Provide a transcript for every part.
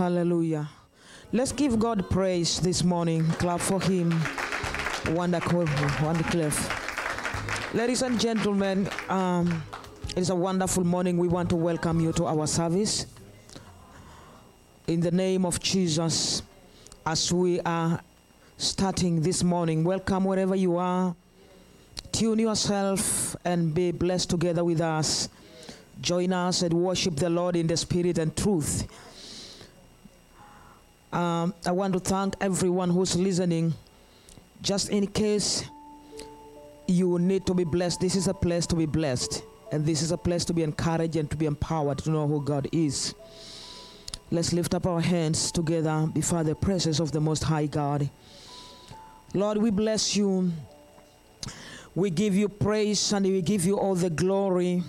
Hallelujah. Let's give God praise this morning. Clap for Him. Wonderful. Ladies and gentlemen, it is a wonderful morning. We want to welcome you to our service. In the name of Jesus, as we are starting this morning, welcome wherever you are. Tune yourself and be blessed together with us. Join us and worship the Lord in the spirit and truth. I want to thank everyone who's listening. Just in case you need to be blessed, this is a place to be blessed. And this is a place to be encouraged and to be empowered to know who God is. Let's lift up our hands together before the presence of the Most High God. Lord, we bless you. We give you praise and we give you all the glory.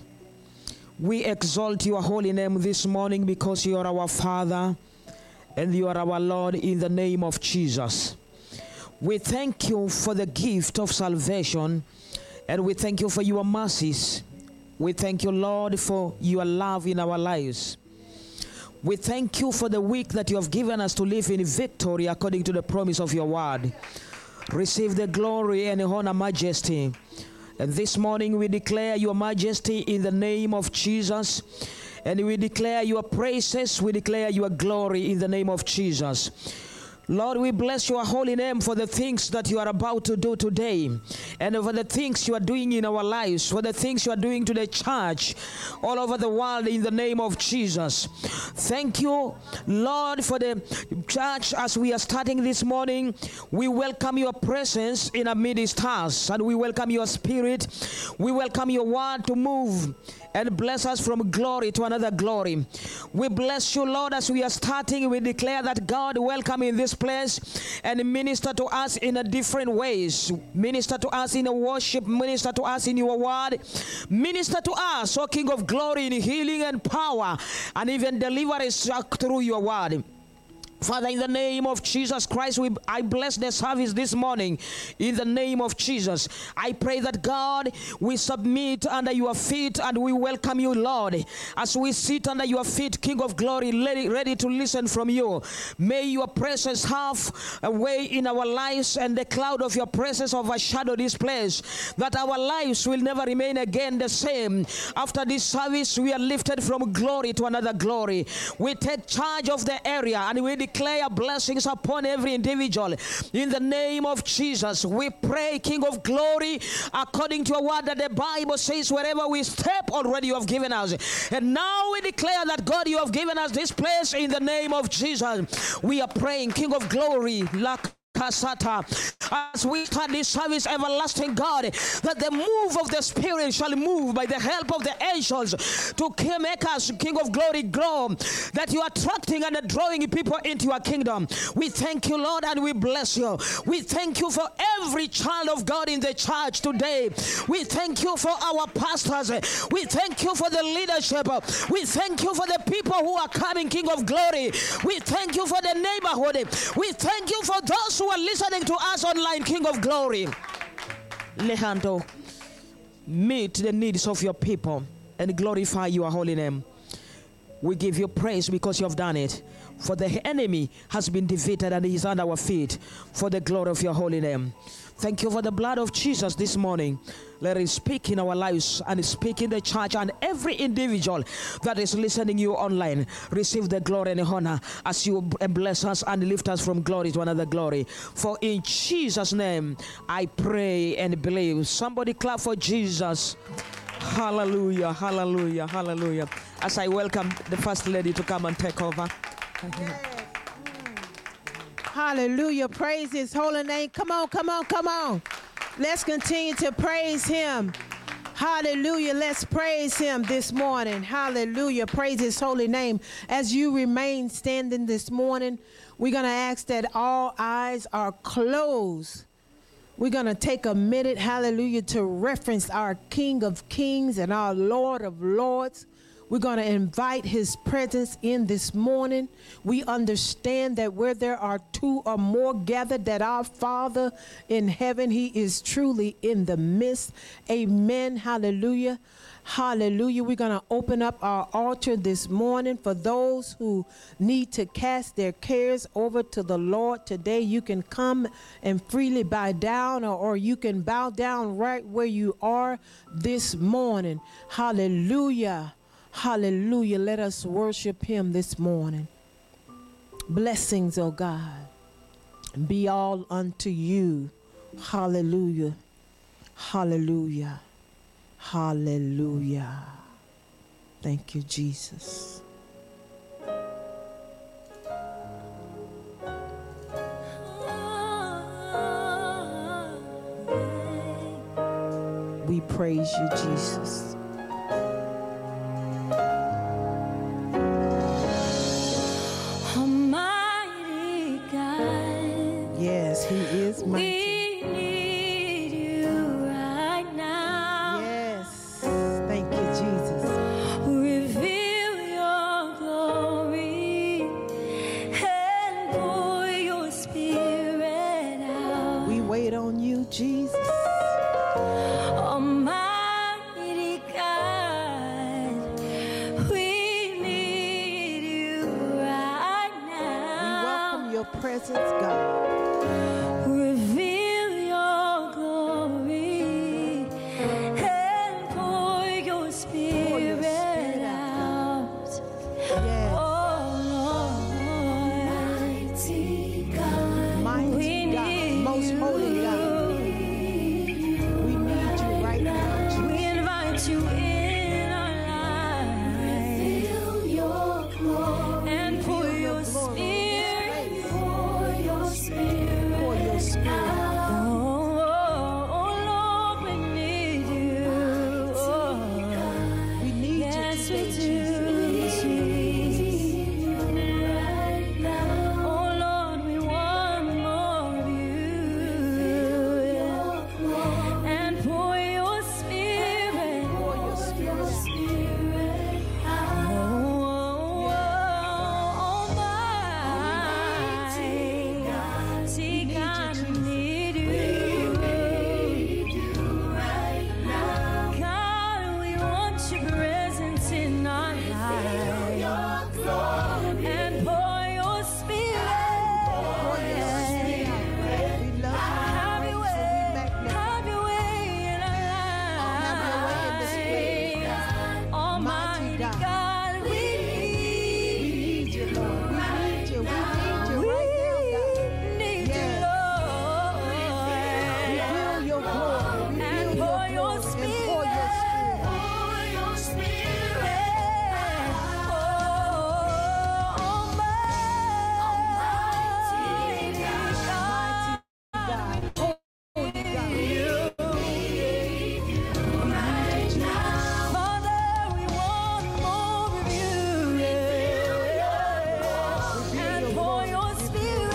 We exalt your holy name this morning because you are our Father and you are our Lord in the name of Jesus. We thank you for the gift of salvation and we thank you for your mercies. We thank you, Lord, for your love in our lives. We thank you for the week that you have given us to live in victory according to the promise of your word. Receive the glory and honor, majesty. And this morning we declare your majesty in the name of Jesus. And we declare your praises, we declare your glory in the name of Jesus. Lord, we bless your holy name for the things that you are about to do today and for the things you are doing in our lives, for the things you are doing to the church all over the world in the name of Jesus. Thank you, Lord, for the church as we are starting this morning. We welcome your presence in our midst us and we welcome your spirit. We welcome your word to move and bless us from glory to another glory. We bless you, Lord, as we are starting. We declare that God welcome in this place and minister to us in a different ways. Minister to us in a worship, minister to us in your word, minister to us, O King of glory, in healing and power, and even deliver us through your word. Father, in the name of Jesus Christ, I bless the service this morning. In the name of Jesus, I pray that God, we submit under your feet and we welcome you, Lord. As we sit under your feet, King of glory, ready to listen from you. May your presence have a way in our lives and the cloud of your presence overshadow this place, that our lives will never remain again the same. After this service, we are lifted from glory to another glory. We take charge of the area and we declare blessings upon every individual. In the name of Jesus, we pray, King of glory, according to your word that the Bible says, wherever we step already you have given us. And now we declare that, God, you have given us this place in the name of Jesus. We are praying, King of glory, as we start this service, everlasting God, that the move of the Spirit shall move by the help of the angels to make us, King of glory, grow, that you are attracting and drawing people into your kingdom. We thank you, Lord, and we bless you. We thank you for every child of God in the church today. We thank you for our pastors. We thank you for the leadership. We thank you for the people who are coming, King of glory. We thank you for the neighborhood. We thank you for those who are listening to us online, King of glory. Lehando, meet the needs of your people and glorify your holy name. We give you praise because you have done it. For the enemy has been defeated and he is under our feet for the glory of your holy name. Thank you for the blood of Jesus this morning. Let it speak in our lives and speak in the church, and every individual that is listening you online receive the glory and honor as you bless us and lift us from glory to another glory. For in Jesus' name I pray and believe. Somebody clap for Jesus. Hallelujah, hallelujah, hallelujah. As I welcome the First Lady to come and take over. Hallelujah. Praise his holy name. Come on, come on, come on. Let's continue to praise him. Hallelujah. Let's praise him this morning. Hallelujah. Praise his holy name. As you remain standing this morning, we're going to ask that all eyes are closed. We're going to take a minute, hallelujah, to reference our King of Kings and our Lord of Lords. We're going to invite his presence in this morning. We understand that where there are two or more gathered, that our Father in heaven, he is truly in the midst. Amen. Hallelujah. Hallelujah. We're going to open up our altar this morning for those who need to cast their cares over to the Lord today. You can come and freely bow down, or you can bow down right where you are this morning. Hallelujah. Hallelujah. Let us worship him this morning. Blessings, oh God, be all unto you. Hallelujah. Hallelujah. Hallelujah. Thank you, Jesus. We praise you, Jesus. Yes, he is mighty. We need you right now. Yes, thank you, Jesus. Reveal your glory and pour your spirit out. We wait on you, Jesus. Almighty God, we need you right now. We welcome your presence, God. Reveal your glory and pour your spirit out. Yes. Oh Lord, mighty God, Mighty God, most holy God. We need you right now, Jesus. we invite you in our lives. Reveal your glory and pour your spirit. Pour your spirit. For your spirit. Oh Lord, we need you. We need Yes, you we today, do, Jesus. Jesus. Oh Lord, we want more of you. And pour your spirit. For your spirit. See, God, we need you. God, we want your presence in our lives. And pour your spirit. We love Have you, your Lord, so we way, magnify have your way in our Have your way in this lives. Almighty God. God, we need you, Lord. We need you. We need you right now, God. need you, Yes. Lord. Reveal your glory. And Reveal pour your your glory. And pour your spirit. Pour your spirit. Almighty God. God. Holy God. Father, we want more of you. And pour your spirit.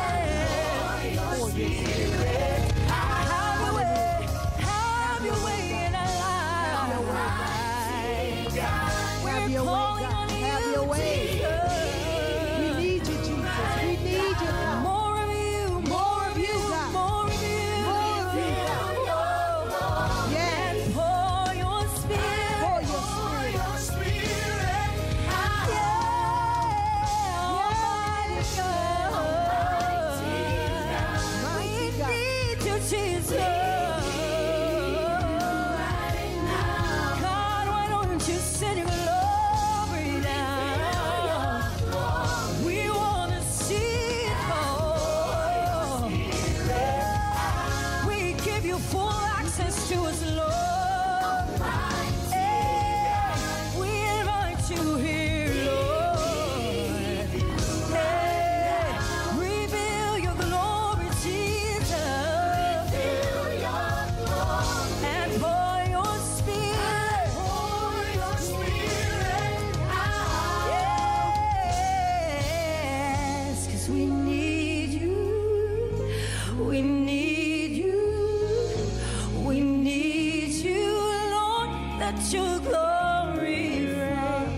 Have your way in our lives. Have We're your way, calling God. on Have you, your way. Jesus. We need you, Jesus. We need you, God. More of you, more of you, God. more of you. More of you, Yes. And pour your spirit. Pour your spirit. Mighty God. Jesus. God, why don't you send your glory down? We want to see it all. We give you full access to us, Lord. Hey, we invite you here, Lord. Hey, reveal your glory, Jesus. And pour your spirit. Yes, 'cause we need you. We need you. We need you, Lord. Let your glory reign.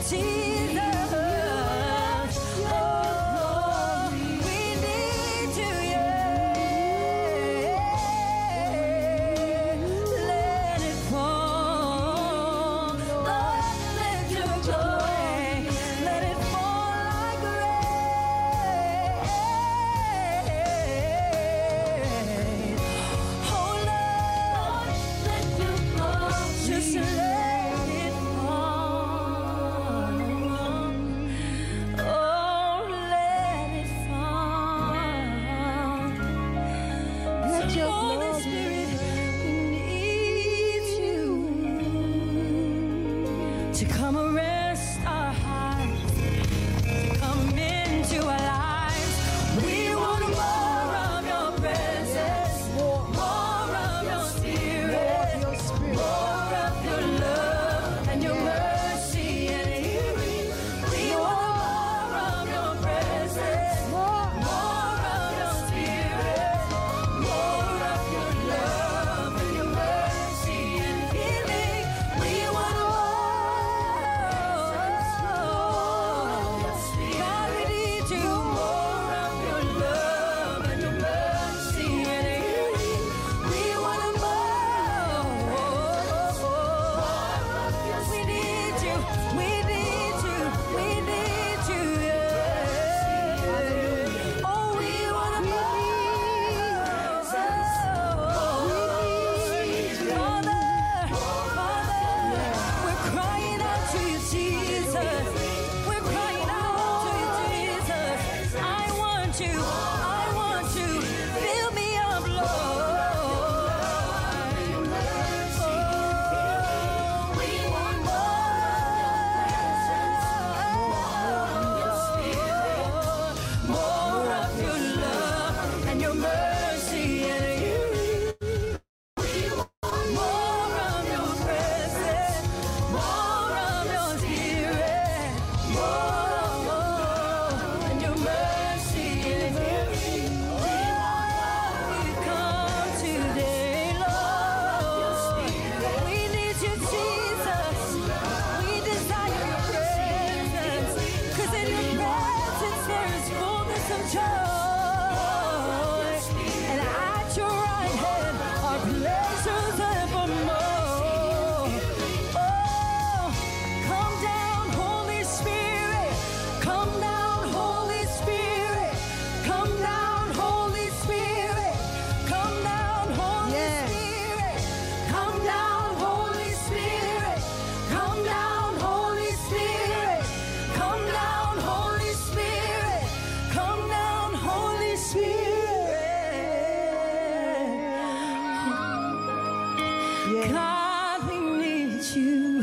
God, we need you.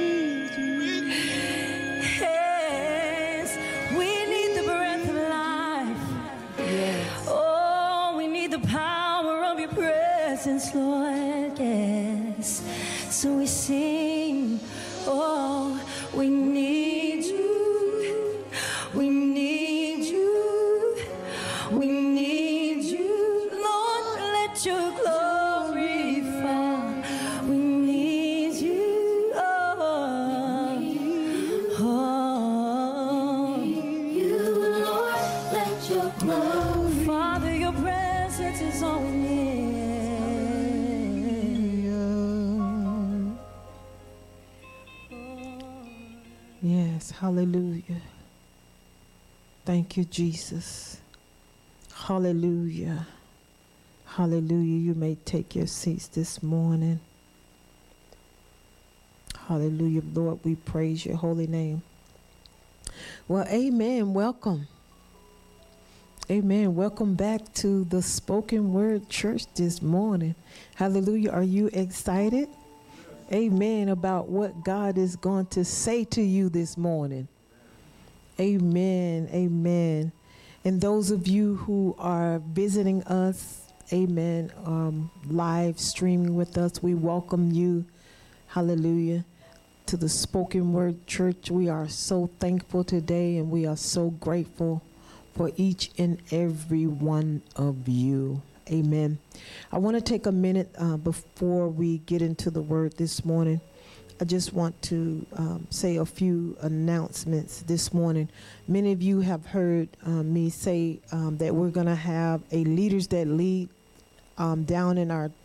Yes, we need the breath of life. Yes. Oh, we need the power of your presence, Lord. Yes. So we sing, oh, we need you. We need you. We need you. Lord, let your glory fall. We need you. Oh, oh. You, Lord, let your glory. Father, your presence is all we need. Yes, hallelujah. Thank you, Jesus. Hallelujah. Hallelujah. You may take your seats this morning. Hallelujah. Lord, we praise your holy name. Well, amen. Welcome. Amen. Welcome back to the Spoken Word Church this morning. Hallelujah. Are you excited? Amen. About what God is going to say to you this morning. Amen. Amen. And those of you who are visiting us, amen, live streaming with us, we welcome you. Hallelujah. To the Spoken Word Church. We are so thankful today, and we are so grateful for each and every one of you. Amen. I want to take a minute before we get into the word this morning I just want to say a few announcements this morning. Many of you have heard me say that we're going to have a Leaders That Lead down in our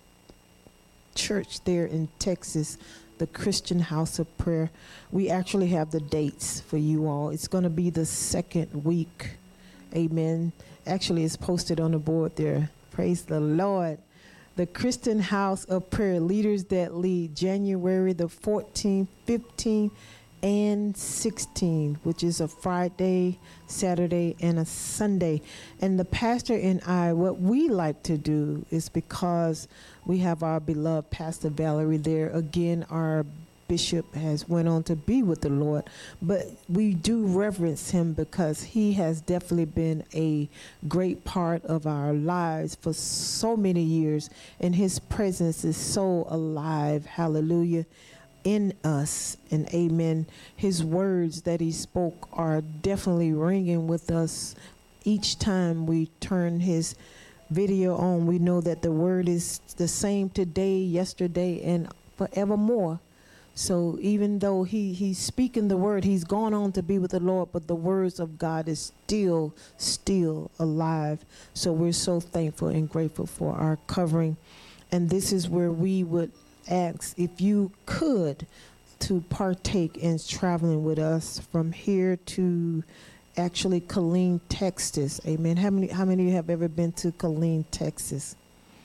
church there in Texas, the Christian House of Prayer. We actually have the dates for you all. It's going to be the second week. Amen. Actually, it's posted on the board there. Praise the Lord. The Christian House of Prayer, Leaders That Lead, January the 14th, 15th, and 16th, which is a Friday, Saturday, and a Sunday. And the pastor and I, what we like to do is, because we have our beloved Pastor Valerie there, again, our bishop has went on to be with the Lord, but we do reverence him because he has definitely been a great part of our lives for so many years, and his presence is so alive, hallelujah, in us. And amen. His words that he spoke are definitely ringing with us each time we turn his video on. We know that the word is the same today, yesterday, and forevermore. So even though he's speaking the word, he's gone on to be with the Lord, but the words of God is still alive. So we're so thankful and grateful for our covering. And this is where we would ask if you could to partake in traveling with us from here to actually Killeen, Texas. Amen. How many of you have ever been to Killeen, Texas?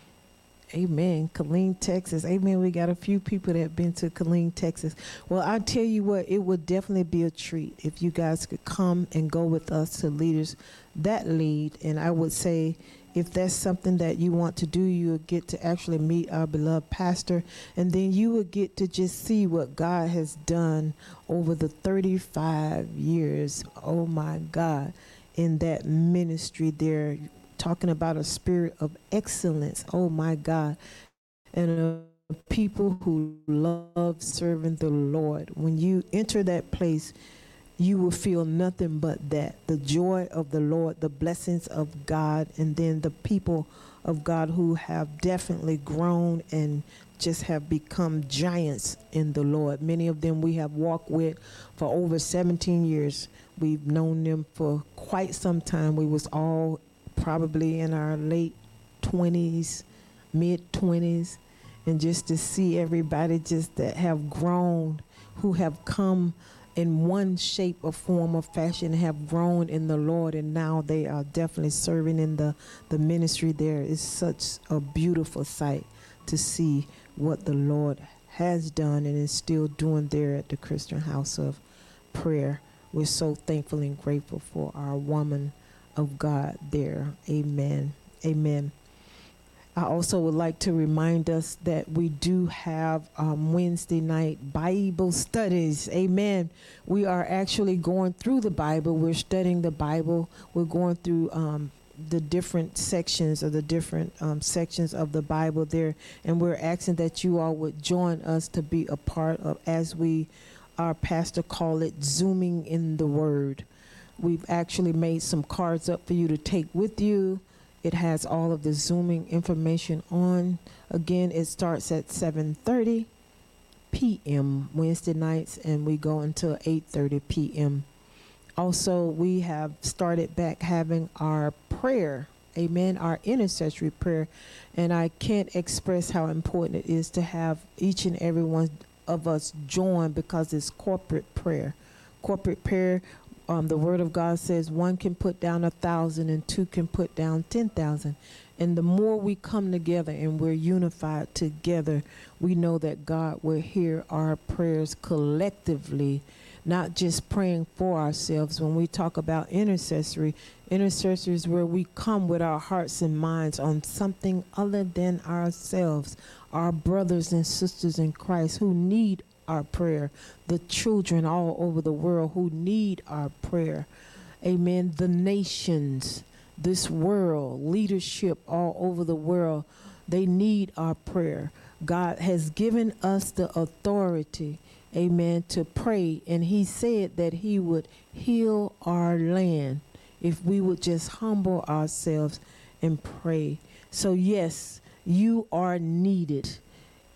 Amen. Killeen, Texas. Amen. We got a few people that have been to Killeen, Texas. Well, I tell you what, it would definitely be a treat if you guys could come and go with us to Leaders That Lead. And I would say, if that's something that you want to do, you would get to actually meet our beloved pastor, and then you would get to just see what God has done over the 35 years, oh my God, in that ministry there, talking about a spirit of excellence, oh my God, and people who love serving the Lord. When you enter that place, you will feel nothing but that, the joy of the Lord, the blessings of God, and then the people of God who have definitely grown and just have become giants in the Lord. Many of them we have walked with for over 17 years. We've known them for quite some time. We was all probably in our late 20s, mid 20s, and just to see everybody just that have grown, who have come in one shape or form or fashion, have grown in the Lord, and now they are definitely serving in the ministry there. Is such a beautiful sight to see what the Lord has done and is still doing there at the Christian House of Prayer. We're so thankful and grateful for our woman of God there. Amen. Amen. I also would like to remind us that we do have Wednesday night Bible studies. Amen. We are actually going through the Bible. We're studying the Bible. We're going through the different sections of the Bible there. And we're asking that you all would join us to be a part of, as our pastor call it, zooming in the Word. We've actually made some cards up for you to take with you. It has all of the Zooming information on. Again, it starts at 7:30 p.m. Wednesday nights, and we go until 8:30 p.m. Also, we have started back having our prayer, amen, our intercessory prayer. And I can't express how important it is to have each and every one of us join, because it's corporate prayer. Corporate prayer. The Word of God says one can put down 1,000 and two can put down 10,000. And the more we come together and we're unified together, we know that God will hear our prayers collectively, not just praying for ourselves. When we talk about intercessory is where we come with our hearts and minds on something other than ourselves, our brothers and sisters in Christ who need our prayer, the children all over the world who need our prayer. Amen. The nations, this world, leadership all over the world, they need our prayer. God has given us the authority, amen, to pray. And he said that he would heal our land if we would just humble ourselves and pray. So yes, you are needed.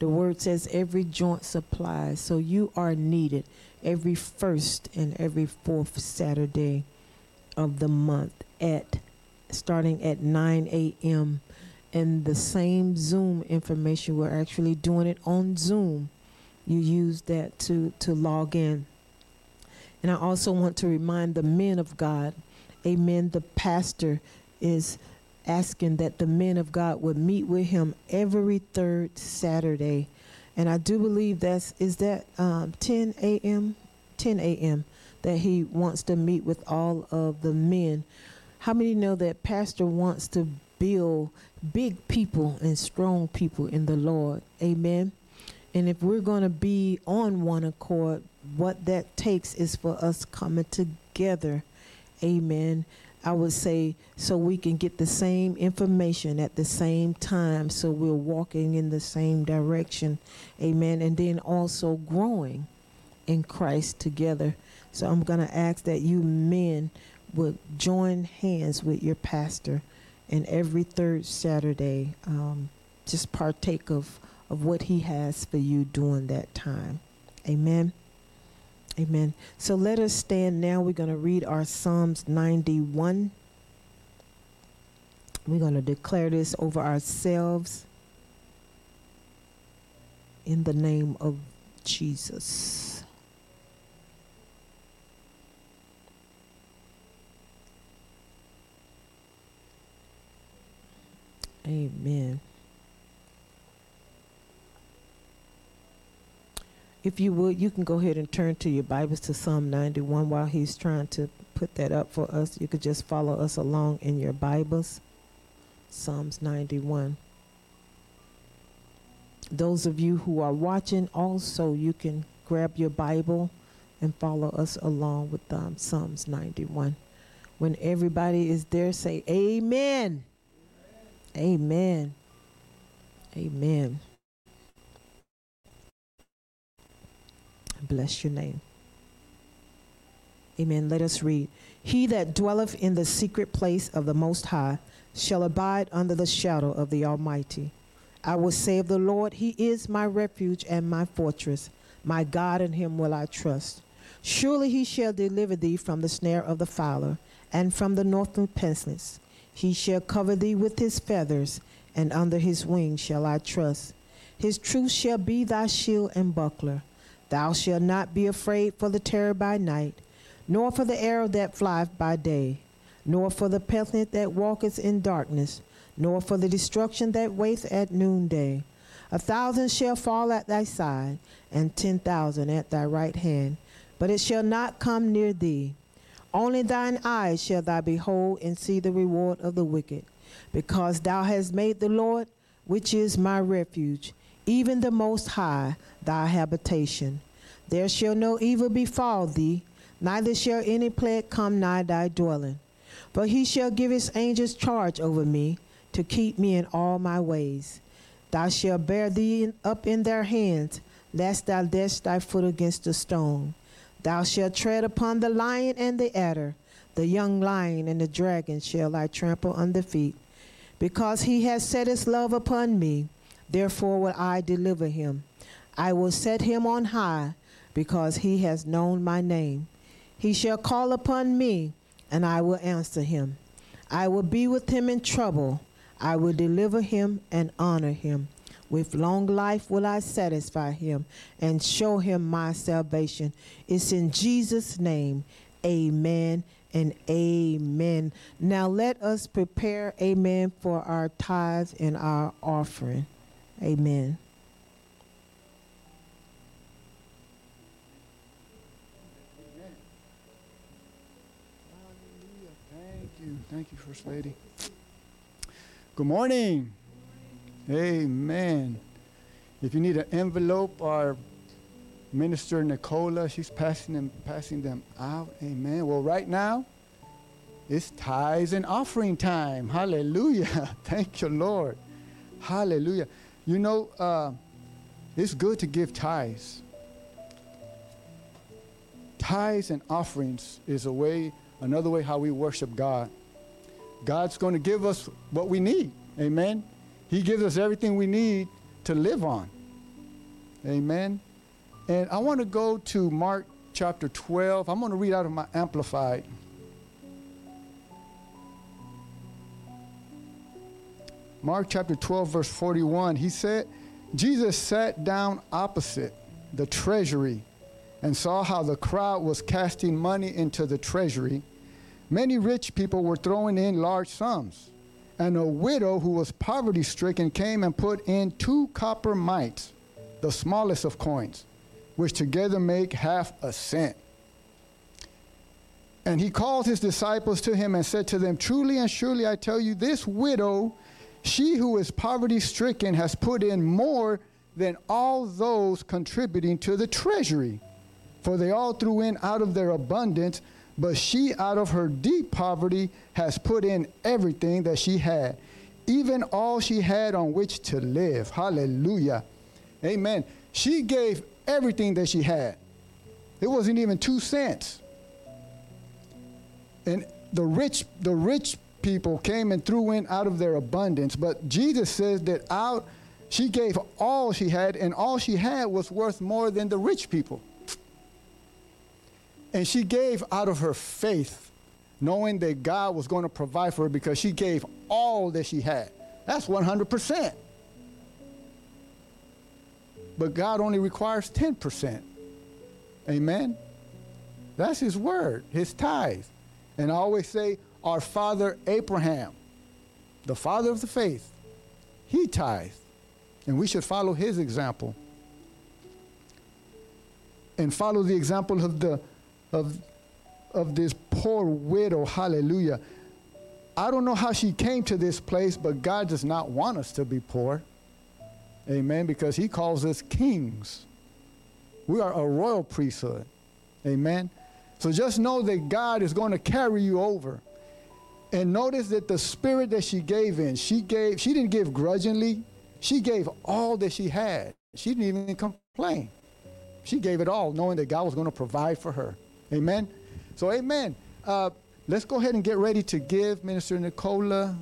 The word says every joint supplies. So you are needed every first and every fourth Saturday of the month starting at 9 a.m. And the same Zoom information, we're actually doing it on Zoom. You use that to log in. And I also want to remind the men of God, amen, the pastor is asking that the men of God would meet with him every third Saturday. And I do believe that 10 a.m. that he wants to meet with all of the men. How many know that pastor wants to build big people and strong people in the Lord? Amen. And if we're going to be on one accord, what that takes is for us coming together. Amen. I would say so we can get the same information at the same time, so we're walking in the same direction. Amen. And then also growing in Christ together. So I'm going to ask that you men would join hands with your pastor, and every third Saturday, just partake of what he has for you during that time. Amen. Amen. So let us stand now. We're going to read our Psalms 91. We're going to declare this over ourselves in the name of Jesus. Amen. If you would, you can go ahead and turn to your Bibles to Psalm 91 while he's trying to put that up for us. You could just follow us along in your Bibles. Psalms 91. Those of you who are watching also, you can grab your Bible and follow us along with Psalms 91. When everybody is there, say amen. Amen. Amen. Bless your name. Amen. Let us read. He that dwelleth in the secret place of the Most High shall abide under the shadow of the Almighty. I will say of the Lord, he is my refuge and my fortress. My God, in him will I trust. Surely he shall deliver thee from the snare of the fowler and from the northern pestilence. He shall cover thee with his feathers, and under his wings shall I trust. His truth shall be thy shield and buckler. Thou shalt not be afraid for the terror by night, nor for the arrow that flieth by day, nor for the pestilence that walketh in darkness, nor for the destruction that waiteth at noonday. 1,000 shall fall at thy side, and 10,000 at thy right hand, but it shall not come near thee. Only thine eyes shall thou behold and see the reward of the wicked, because thou hast made the Lord, which is my refuge, even the Most High, thy habitation. There shall no evil befall thee, neither shall any plague come nigh thy dwelling. For he shall give his angels charge over me, to keep me in all my ways. Thou shalt bear thee up in their hands, lest thou dash thy foot against a stone. Thou shalt tread upon the lion and the adder, the young lion and the dragon shall I trample under feet. Because he has set his love upon me, therefore will I deliver him. I will set him on high, because he has known my name. He shall call upon me, and I will answer him. I will be with him in trouble. I will deliver him and honor him. With long life will I satisfy him and show him my salvation. It's in Jesus' name, amen and amen. Now let us prepare, amen, for our tithes and our offering. Amen. Thank you, First Lady. Good morning. Amen. If you need an envelope, our Minister Nicola, she's passing them out. Amen. Well, right now, it's tithes and offering time. Hallelujah. Thank you, Lord. Hallelujah. You know, it's good to give tithes. Tithes and offerings is another way how we worship God. God's going to give us what we need. Amen. He gives us everything we need to live on. Amen. And I want to go to Mark chapter 12. I'm going to read out of my Amplified. Mark chapter 12, verse 41. He said, Jesus sat down opposite the treasury and saw how the crowd was casting money into the treasury. Many rich people were throwing in large sums. And a widow who was poverty-stricken came and put in 2 copper mites, the smallest of coins, which together make half a cent. And he called his disciples to him and said to them, truly and surely I tell you, this widow, she who is poverty-stricken, has put in more than all those contributing to the treasury. For they all threw in out of their abundance, but she out of her deep poverty has put in everything that she had, even all she had on which to live. Hallelujah. Amen. She gave everything that she had. It wasn't even 2 cents. And the rich people came and threw in out of their abundance. But Jesus says that she gave all she had, and all she had was worth more than the rich people. And she gave out of her faith, knowing that God was going to provide for her, because she gave all that she had. That's 100%. But God only requires 10%. Amen? That's his word, his tithe. And I always say, our father Abraham, the father of the faith, he tithed. And we should follow his example. And follow the example of this poor widow. Hallelujah. I don't know how she came to this place, but God does not want us to be poor. Amen. Because he calls us kings. We are a royal priesthood. Amen. So just know that God is going to carry you over. And notice that the spirit that she gave in, she didn't give grudgingly. She gave all that she had. She didn't even complain. She gave it all, knowing that God was going to provide for her. Amen. So amen. Let's go ahead and get ready to give Minister Nicola.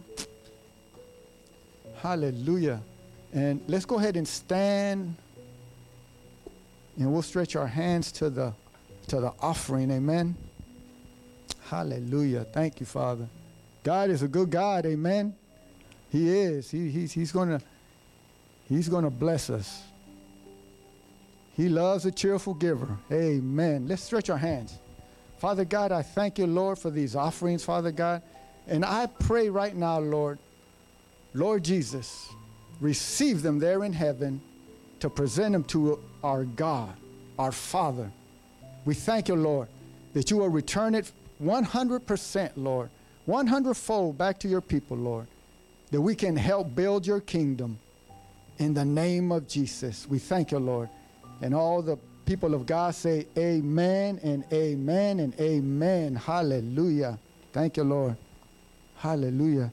Hallelujah. And let's go ahead and stand. And we'll stretch our hands to the offering. Amen. Hallelujah. Thank you, Father. God is a good God. Amen. He is. He's gonna bless us. He loves a cheerful giver. Amen. Let's stretch our hands. Father God, I thank you, Lord, for these offerings, Father God. And I pray right now, Lord Jesus, receive them there in heaven to present them to our God, our Father. We thank you, Lord, that you will return it 100%, Lord, 100-fold back to your people, Lord, that we can help build your kingdom in the name of Jesus. We thank you, Lord. And all the people of God say amen and amen and amen. Hallelujah. Thank you, Lord. Hallelujah.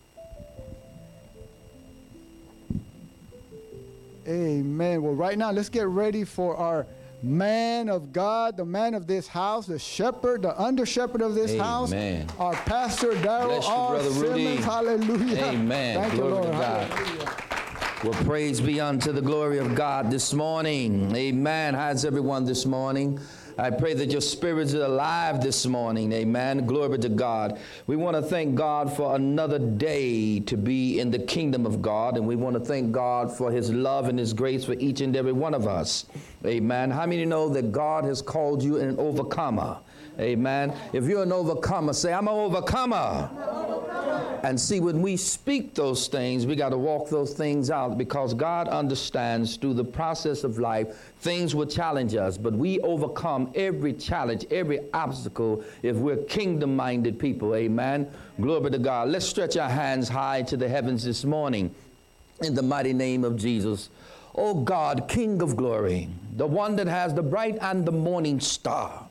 Amen. Well, right now, let's get ready for our man of God, the man of this house, the shepherd, the under shepherd of this house, our pastor, Darrell R. Simmons. Hallelujah. Amen. Thank Glory you, Lord. to God. Hallelujah. Well, praise be unto the glory of God this morning. Amen. How's everyone this morning? I pray that your spirits are alive this morning. Amen. Glory to God. We want to thank God for another day to be in the kingdom of God. And we want to thank God for his love and his grace for each and every one of us. Amen. How many know that God has called you an overcomer? Amen. If you're an overcomer, say, I'm an overcomer. And see, when we speak those things, we got to walk those things out, because God understands through the process of life, things will challenge us, but we overcome every challenge, every obstacle if we're kingdom-minded people. Amen. Glory to God. Let's stretch our hands high to the heavens this morning in the mighty name of Jesus. Oh God, King of glory, the one that has the bright and the morning star.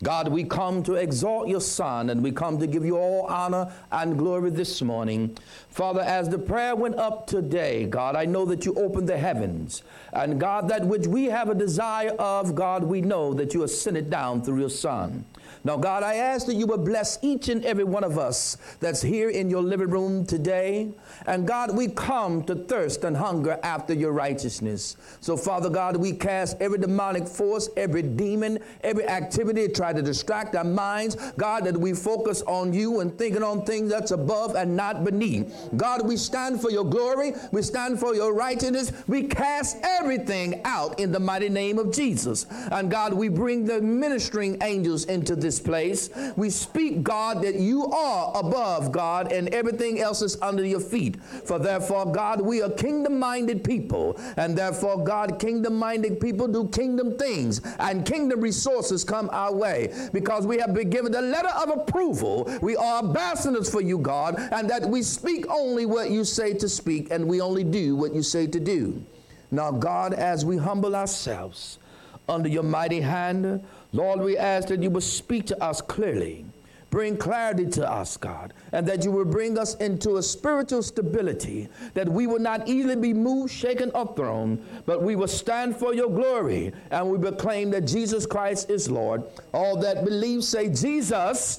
God, we come to exalt your Son, and we come to give you all honor and glory this morning. Father, as the prayer went up today, God, I know that you opened the heavens. And God, that which we have a desire of, God, we know that you have sent it down through your Son. Now, God, I ask that you would bless each and every one of us that's here in your living room today. And God, we come to thirst and hunger after your righteousness. So, Father God, we cast every demonic force, every demon, every activity to try to distract our minds. God, that we focus on you and thinking on things that's above and not beneath. God, we stand for your glory. We stand for your righteousness. We cast everything out in the mighty name of Jesus. And God, we bring the ministering angels into this place. We speak, God, that you are above, God, and everything else is under your feet. For therefore, God, we are kingdom-minded people. And therefore, God, kingdom-minded people do kingdom things. And kingdom resources come our way. Because we have been given the letter of approval. We are ambassadors for you, God, and that we speak only what you say to speak, and we only do what you say to do. Now, God, as we humble ourselves under your mighty hand, Lord, we ask that you will speak to us clearly, bring clarity to us, God, and that you will bring us into a spiritual stability, that we will not easily be moved, shaken, or thrown, but we will stand for your glory, and we will claim that Jesus Christ is Lord. All that believe say, Jesus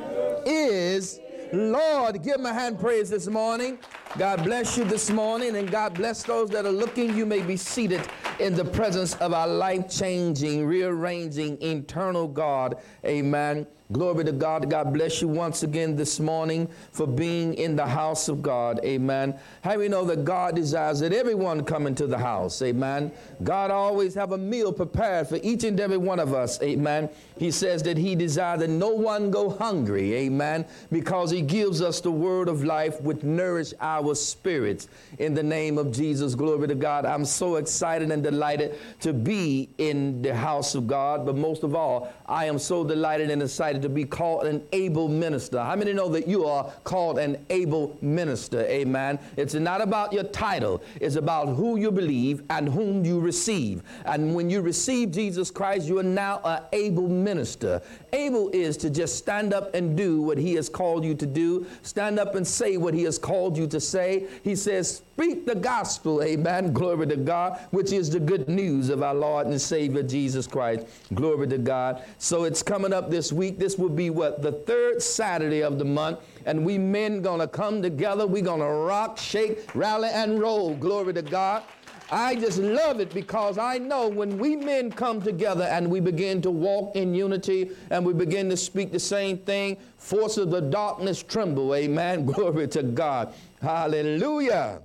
is Lord. Give him a hand praise this morning. God bless you this morning, and God bless those that are looking. You may be seated in the presence of our life-changing, rearranging, eternal God. Amen. Glory to God. God bless you once again this morning for being in the house of God. Amen. How we know that God desires that everyone come into the house. Amen. God always have a meal prepared for each and every one of us. Amen. He says that he desires that no one go hungry. Amen. Because he gives us the word of life which nourish our spirits. In the name of Jesus. Glory to God. I'm so excited and delighted to be in the house of God. But most of all, I am so delighted and excited to be called an able minister. How many know that you are called an able minister? Amen. It's not about your title. It's about who you believe and whom you receive. And when you receive Jesus Christ, you are now an able minister. Able is to just stand up and do what he has called you to do. Stand up and say what he has called you to say. He says, speak the gospel, amen, glory to God, which is the good news of our Lord and Savior Jesus Christ. Glory to God. So it's coming up this week. This will be the third Saturday of the month. And we men gonna come together. We're gonna rock, shake, rally, and roll. Glory to God. I just love it because I know when we men come together and we begin to walk in unity and we begin to speak the same thing, forces of the darkness tremble. Amen. Glory to God. Hallelujah.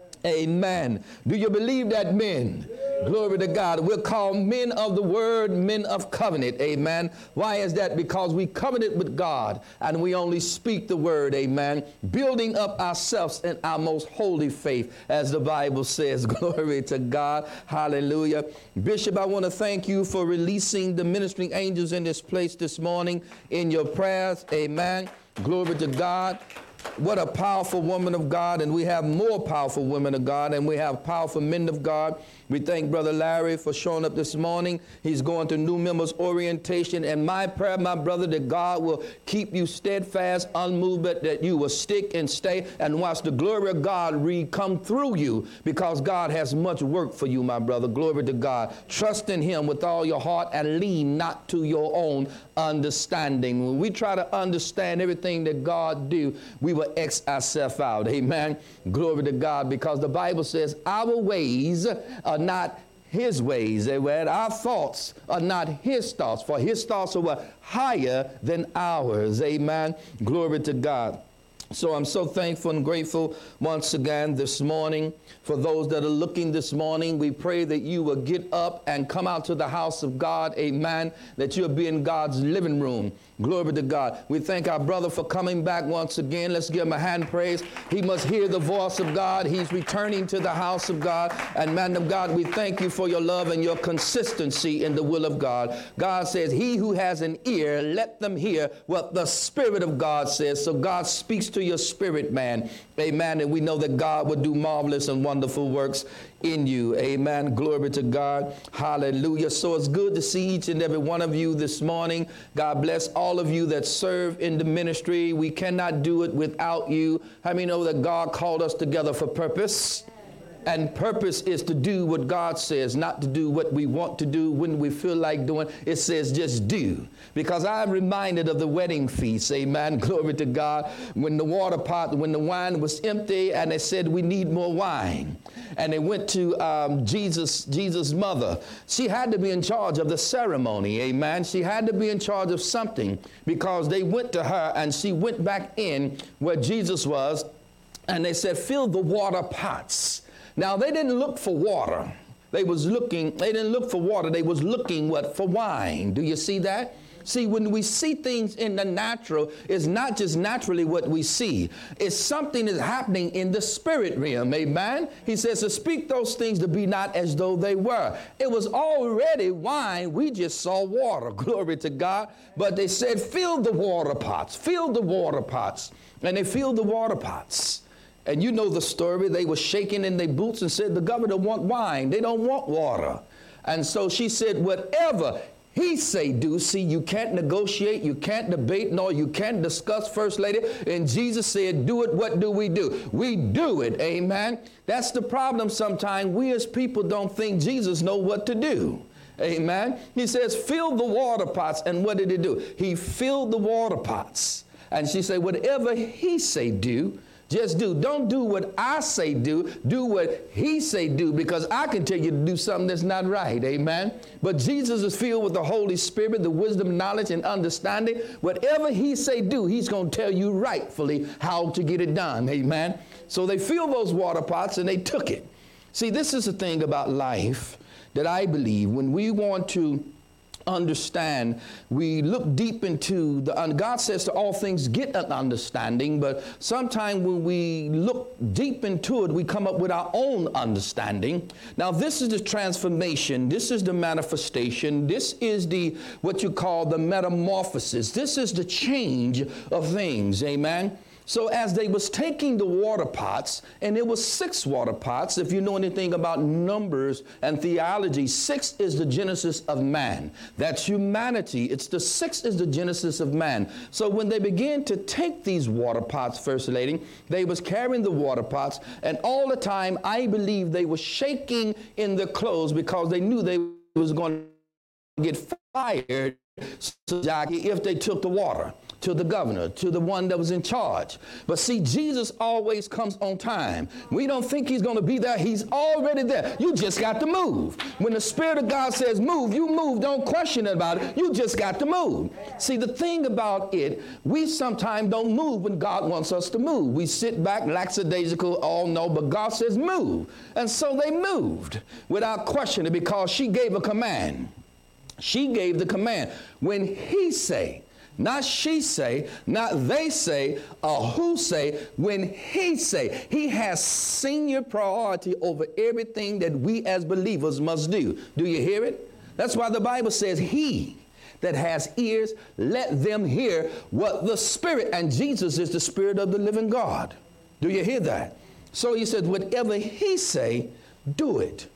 Amen. Do you believe that, men? Glory to God. We're called men of the word, men of covenant. Amen. Why is that? Because we covenant with God and we only speak the word. Amen. Building up ourselves in our most holy faith, as the Bible says. Glory to God. Hallelujah. Bishop, I want to thank you for releasing the ministering angels in this place this morning in your prayers. Amen. Glory to God. What a powerful woman of God, and we have more powerful women of God, and we have powerful men of God. We thank Brother Larry for showing up this morning. He's going to new members orientation, and my prayer, my brother, that God will keep you steadfast, unmoved, that you will stick and stay and watch the glory of God come through you, because God has much work for you, my brother. Glory to God. Trust in him with all your heart and lean not to your own understanding. When we try to understand everything that God do, we will X ourselves out. Amen. Glory to God, because the Bible says our ways are not his ways. Our thoughts are not his thoughts, for his thoughts are higher than ours. Amen. Glory to God. So I'm so thankful and grateful once again this morning for those that are looking this morning. We pray that you will get up and come out to the house of God. Amen. That you'll be in God's living room. Glory to God. We thank our brother for coming back once again. Let's give him a hand praise. He must hear the voice of God. He's returning to the house of God. And man of God, we thank you for your love and your consistency in the will of God. God says, he who has an ear, let them hear what the Spirit of God says. So God speaks to to your spirit, man. Amen. And we know that God will do marvelous and wonderful works in you. Amen. Glory to God. Hallelujah. So it's good to see each and every one of you this morning. God bless all of you that serve in the ministry. We cannot do it without you. How many know that God called us together for purpose? And purpose is to do what God says, not to do what we want to do when we feel like doing. It says just do. Because I'm reminded of the wedding feast, amen, glory to God, when the wine was empty and they said we need more wine. And they went to Jesus' mother. She had to be in charge of the ceremony, amen. She had to be in charge of something because they went to her and she went back in where Jesus was and they said, fill the water pots. Now, they didn't look for water. They didn't look for water. They was looking what? For wine. Do you see that? See, when we see things in the natural, it's not just naturally what we see. It's something that's happening in the spirit realm, amen? He says to speak those things to be not as though they were. It was already wine. We just saw water, glory to God. But they said, fill the water pots, fill the water pots. And they filled the water pots. And you know the story. They were shaking in their boots and said, the governor want wine. They don't want water. And so she said, whatever he say do. See, you can't negotiate, you can't debate, nor you can't discuss, First Lady. And Jesus said, do it. What do? We do it. Amen. That's the problem sometimes. We as people don't think Jesus know what to do. Amen. He says, fill the water pots. And what did he do? He filled the water pots. And she said, whatever he say do, just do. Don't do what I say do. Do what he say do, because I can tell you to do something that's not right. Amen. But Jesus is filled with the Holy Spirit, the wisdom, knowledge, and understanding. Whatever he say do, he's going to tell you rightfully how to get it done. Amen. So they filled those water pots and they took it. See, this is the thing about life that I believe when we want to understand, we look deep into God says to all things get an understanding, but sometimes when we look deep into it, we come up with our own understanding. Now, this is the transformation. This is the manifestation. This is what you call the metamorphosis. This is the change of things. Amen. So as they was taking the water pots, and it was 6 water pots, if you know anything about numbers and theology, 6 is the genesis of man. That's humanity. It's the 6 is the genesis of man. So when they began to take these water pots, First Lady, they was carrying the water pots, and all the time I believe they were shaking in their clothes because they knew they was going to get fired if they took the water to the governor, to the one that was in charge. But see, Jesus always comes on time. We don't think he's going to be there. He's already there. You just got to move. When the Spirit of God says move, you move. Don't question about it. You just got to move. See, the thing about it, we sometimes don't move when God wants us to move. We sit back, lackadaisical, all no, but God says move. And so they moved without questioning because she gave a command. She gave the command. When he say, not she say, not they say, or who say, when he say, he has senior priority over everything that we as believers must do. Do you hear it? That's why the Bible says, he that has ears, let them hear what the Spirit, and Jesus is the Spirit of the living God. Do you hear that? So he said, whatever he say, do it.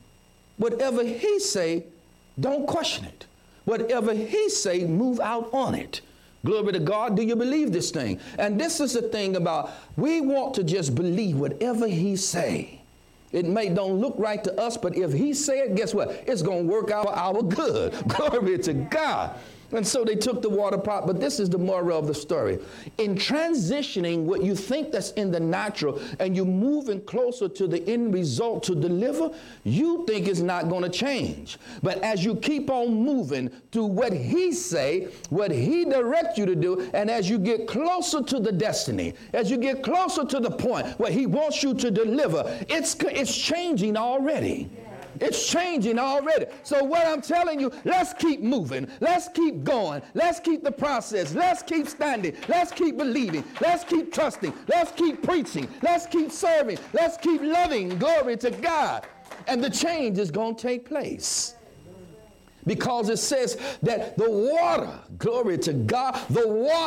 Whatever he say, don't question it. Whatever he say, move out on it. Glory to God. Do you believe this thing? And this is the thing about, we want to just believe whatever he say. It don't look right to us, but if he say it, guess what? It's going to work out for our good. Glory to God. And so they took the water pot, but this is the moral of the story. In transitioning what you think that's in the natural and you're moving closer to the end result to deliver, you think it's not going to change. But as you keep on moving to what he say, what he direct you to do, and as you get closer to the destiny, as you get closer to the point where he wants you to deliver, it's changing already. It's changing already. So what I'm telling you, let's keep moving. Let's keep going. Let's keep the process. Let's keep standing. Let's keep believing. Let's keep trusting. Let's keep preaching. Let's keep serving. Let's keep loving. Glory to God. And the change is going to take place. Because it says that the water, glory to God, the water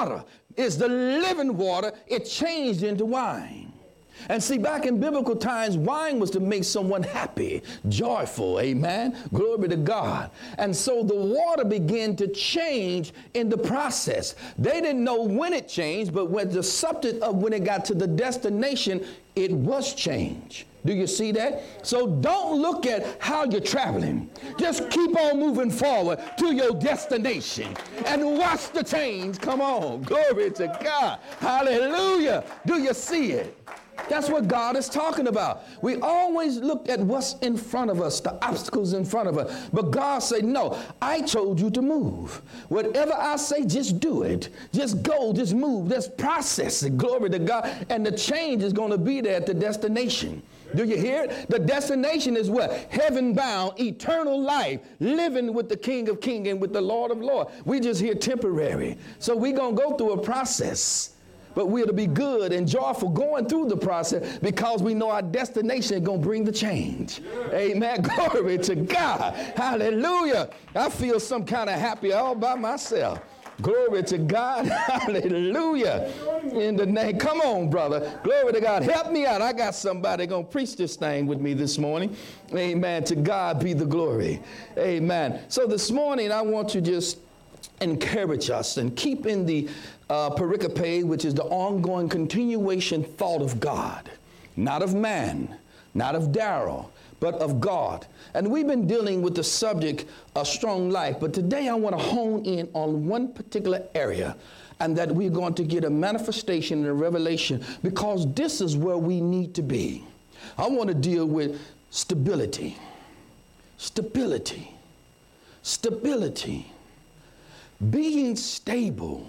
is the living water. It changed into wine. And see, back in biblical times, wine was to make someone happy, joyful, amen? Glory to God. And so the water began to change in the process. They didn't know when it changed, but when the subject of when it got to the destination, it was changed. Do you see that? So don't look at how you're traveling. Just keep on moving forward to your destination and watch the change. Come on. Glory to God. Hallelujah. Do you see it? That's what God is talking about. We always look at what's in front of us, the obstacles in front of us. But God said, no, I told you to move. Whatever I say, just do it. Just go, just move. Just process it. Glory to God. And the change is going to be there at the destination. Do you hear it? The destination is what? Heaven bound, eternal life, living with the King of Kings and with the Lord of Lords. We just here temporary. So we're going to go through a process. But we're to be good and joyful going through the process because we know our destination is going to bring the change. Amen. Glory to God. Hallelujah. I feel some kind of happy all by myself. Glory to God. Hallelujah. In the name. Come on, brother. Glory to God. Help me out. I got somebody going to preach this thing with me this morning. Amen. To God be the glory. Amen. So this morning I want to just encourage us and keep in the pericope, which is the ongoing continuation thought of God, not of man, not of Daryl, but of God. And we've been dealing with the subject of strong life, but today I want to hone in on one particular area, and that we're going to get a manifestation and a revelation, because this is where we need to be. I want to deal with stability. Stability. Stability. Being stable.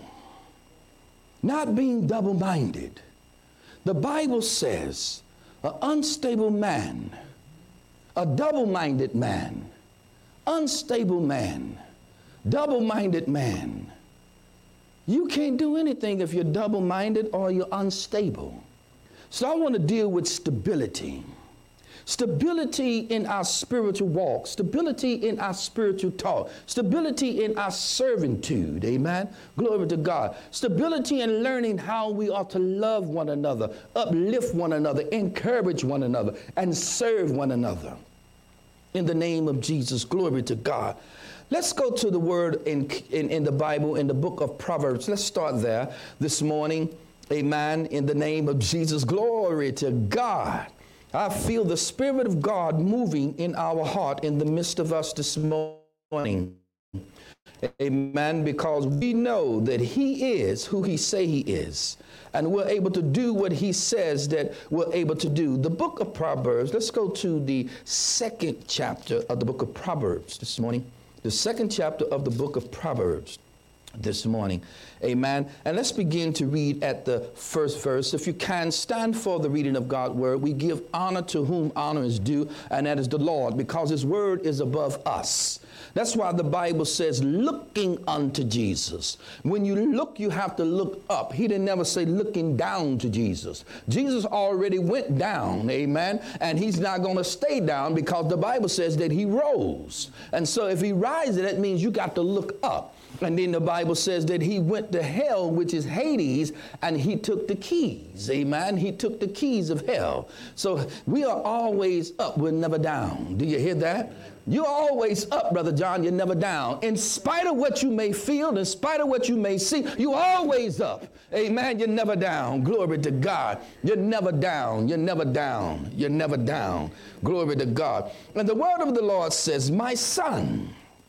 Not being double-minded. The Bible says an unstable man, a double-minded man, unstable man, double-minded man. You can't do anything if you're double-minded or you're unstable. So I want to deal with stability. Stability in our spiritual walk, stability in our spiritual talk, stability in our servitude, amen? Glory to God. Stability in learning how we ought to love one another, uplift one another, encourage one another, and serve one another. In the name of Jesus, glory to God. Let's go to the word in the Bible, in the book of Proverbs. Let's start there this morning, amen, in the name of Jesus, glory to God. I feel the Spirit of God moving in our heart in the midst of us this morning. Amen. Because we know that He is who He say He is. And we're able to do what He says that we're able to do. The book of Proverbs, let's go to the second chapter of the book of Proverbs this morning. The second chapter of the book of Proverbs this morning. Amen. And let's begin to read at the first verse. If you can, stand for the reading of God's word. We give honor to whom honor is due, and that is the Lord, because His word is above us. That's why the Bible says, looking unto Jesus. When you look, you have to look up. He didn't never say looking down to Jesus. Jesus already went down, amen, and He's not going to stay down, because the Bible says that He rose. And so if He rises, that means you got to look up. And then the Bible says that He went to hell, which is Hades, and He took the keys. Amen. He took the keys of hell. So we are always up. We're never down. Do you hear that? You're always up, Brother John. You're never down. In spite of what you may feel, in spite of what you may see, you're always up. Amen. You're never down. Glory to God. You're never down. You're never down. You're never down. Glory to God. And the word of the Lord says, my son.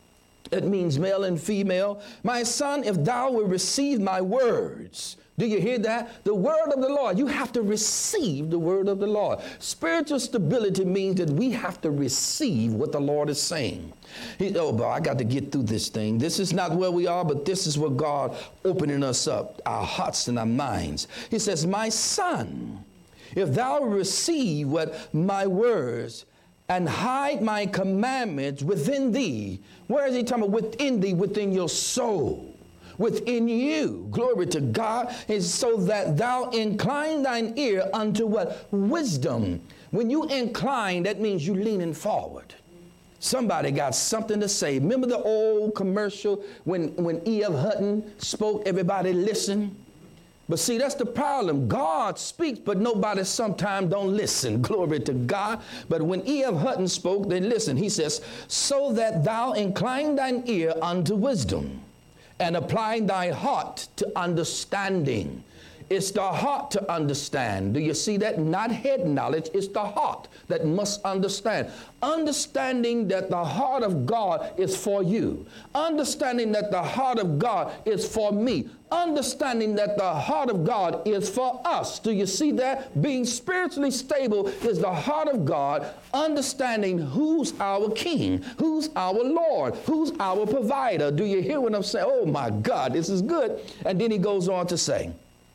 It means male and female. My son, if thou will receive my words. Do you hear that? The word of the Lord. You have to receive the word of the Lord. Spiritual stability means that we have to receive what the Lord is saying. Oh, boy, I got to get through this thing. This is not where we are, but this is where God opening us up, our hearts and our minds. He says, my son, if thou will receive what my words and hide my commandments within thee. Where is he talking about? Within thee, within your soul, within you. Glory to God. Is so that thou incline thine ear unto what? Wisdom. When you incline, that means you leaning forward. Somebody got something to say. Remember the old commercial when E.F. Hutton spoke, everybody listened? But see, that's the problem. God speaks, but nobody sometimes don't listen. Glory to God. But when E.F. Hutton spoke, they listened. He says, so that thou incline thine ear unto wisdom and apply thy heart to understanding. It's the heart to understand. Do you see that? Not head knowledge. It's the heart that must understand. Understanding that the heart of God is for you. Understanding that the heart of God is for me. Understanding that the heart of God is for us. Do you see that? Being spiritually stable is the heart of God. Understanding who's our King, who's our Lord, who's our provider. Do you hear what I'm saying? Oh my God, this is good. And then he goes on to say,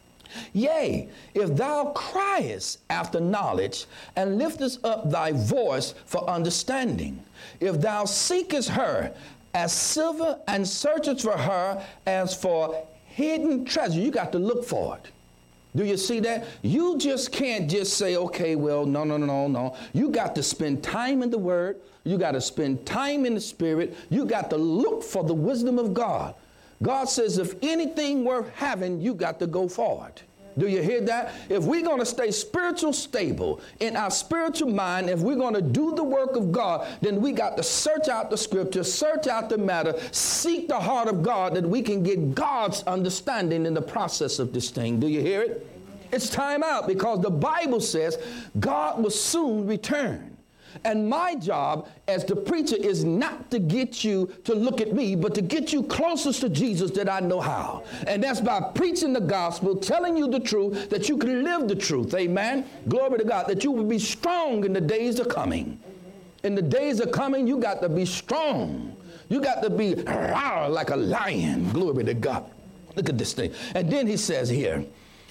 yea, if thou criest after knowledge, and liftest up thy voice for understanding, if thou seekest her as silver, and searchest for her as for hidden treasure, you got to look for it. Do you see that? You just can't just say, okay, well, no. You got to spend time in the Word. You got to spend time in the Spirit. You got to look for the wisdom of God. God says if anything worth having, you got to go forward. Do you hear that? If we're going to stay spiritual stable in our spiritual mind, if we're going to do the work of God, then we got to search out the scripture, search out the matter, seek the heart of God that we can get God's understanding in the process of this thing. Do you hear it? It's time out because the Bible says God will soon return. And my job as the preacher is not to get you to look at me, but to get you closest to Jesus that I know how. And that's by preaching the gospel, telling you the truth, that you can live the truth. Amen. Glory to God, that you will be strong in the days of coming. In the days of coming, you got to be strong. You got to be like a lion. Glory to God. Look at this thing. And then he says here,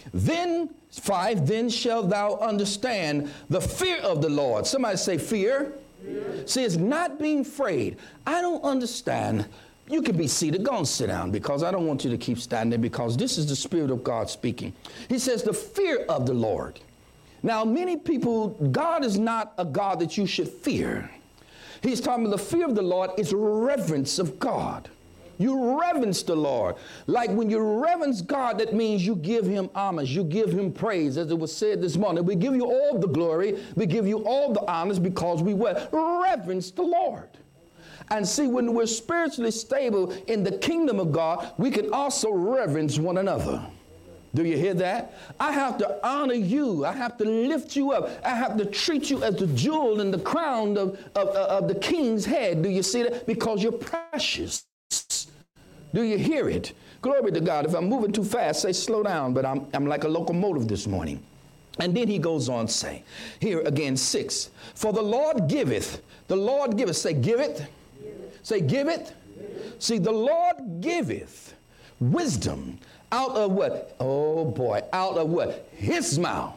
then 5, then shalt thou understand the fear of the Lord. Somebody say fear. See, it's not being afraid. I don't understand. You can be seated. Go and sit down because I don't want you to keep standing because this is the Spirit of God speaking. He says the fear of the Lord. Now, many people, God is not a God that you should fear. He's talking about the fear of the Lord is reverence of God. You reverence the Lord. Like when you reverence God, that means you give him homage, you give him praise. As it was said this morning, we give you all the glory, we give you all the honors because we reverence the Lord. And see, when we're spiritually stable in the kingdom of God, we can also reverence one another. Do you hear that? I have to honor you. I have to lift you up. I have to treat you as the jewel in the crown of the king's head. Do you see that? Because you're precious. Do you hear it? Glory to God. If I'm moving too fast, say slow down, but I'm like a locomotive this morning. And then he goes on to say, here again, 6, for the Lord giveth, say give it, say give it. See, the Lord giveth wisdom out of what? Oh boy, out of what? His mouth.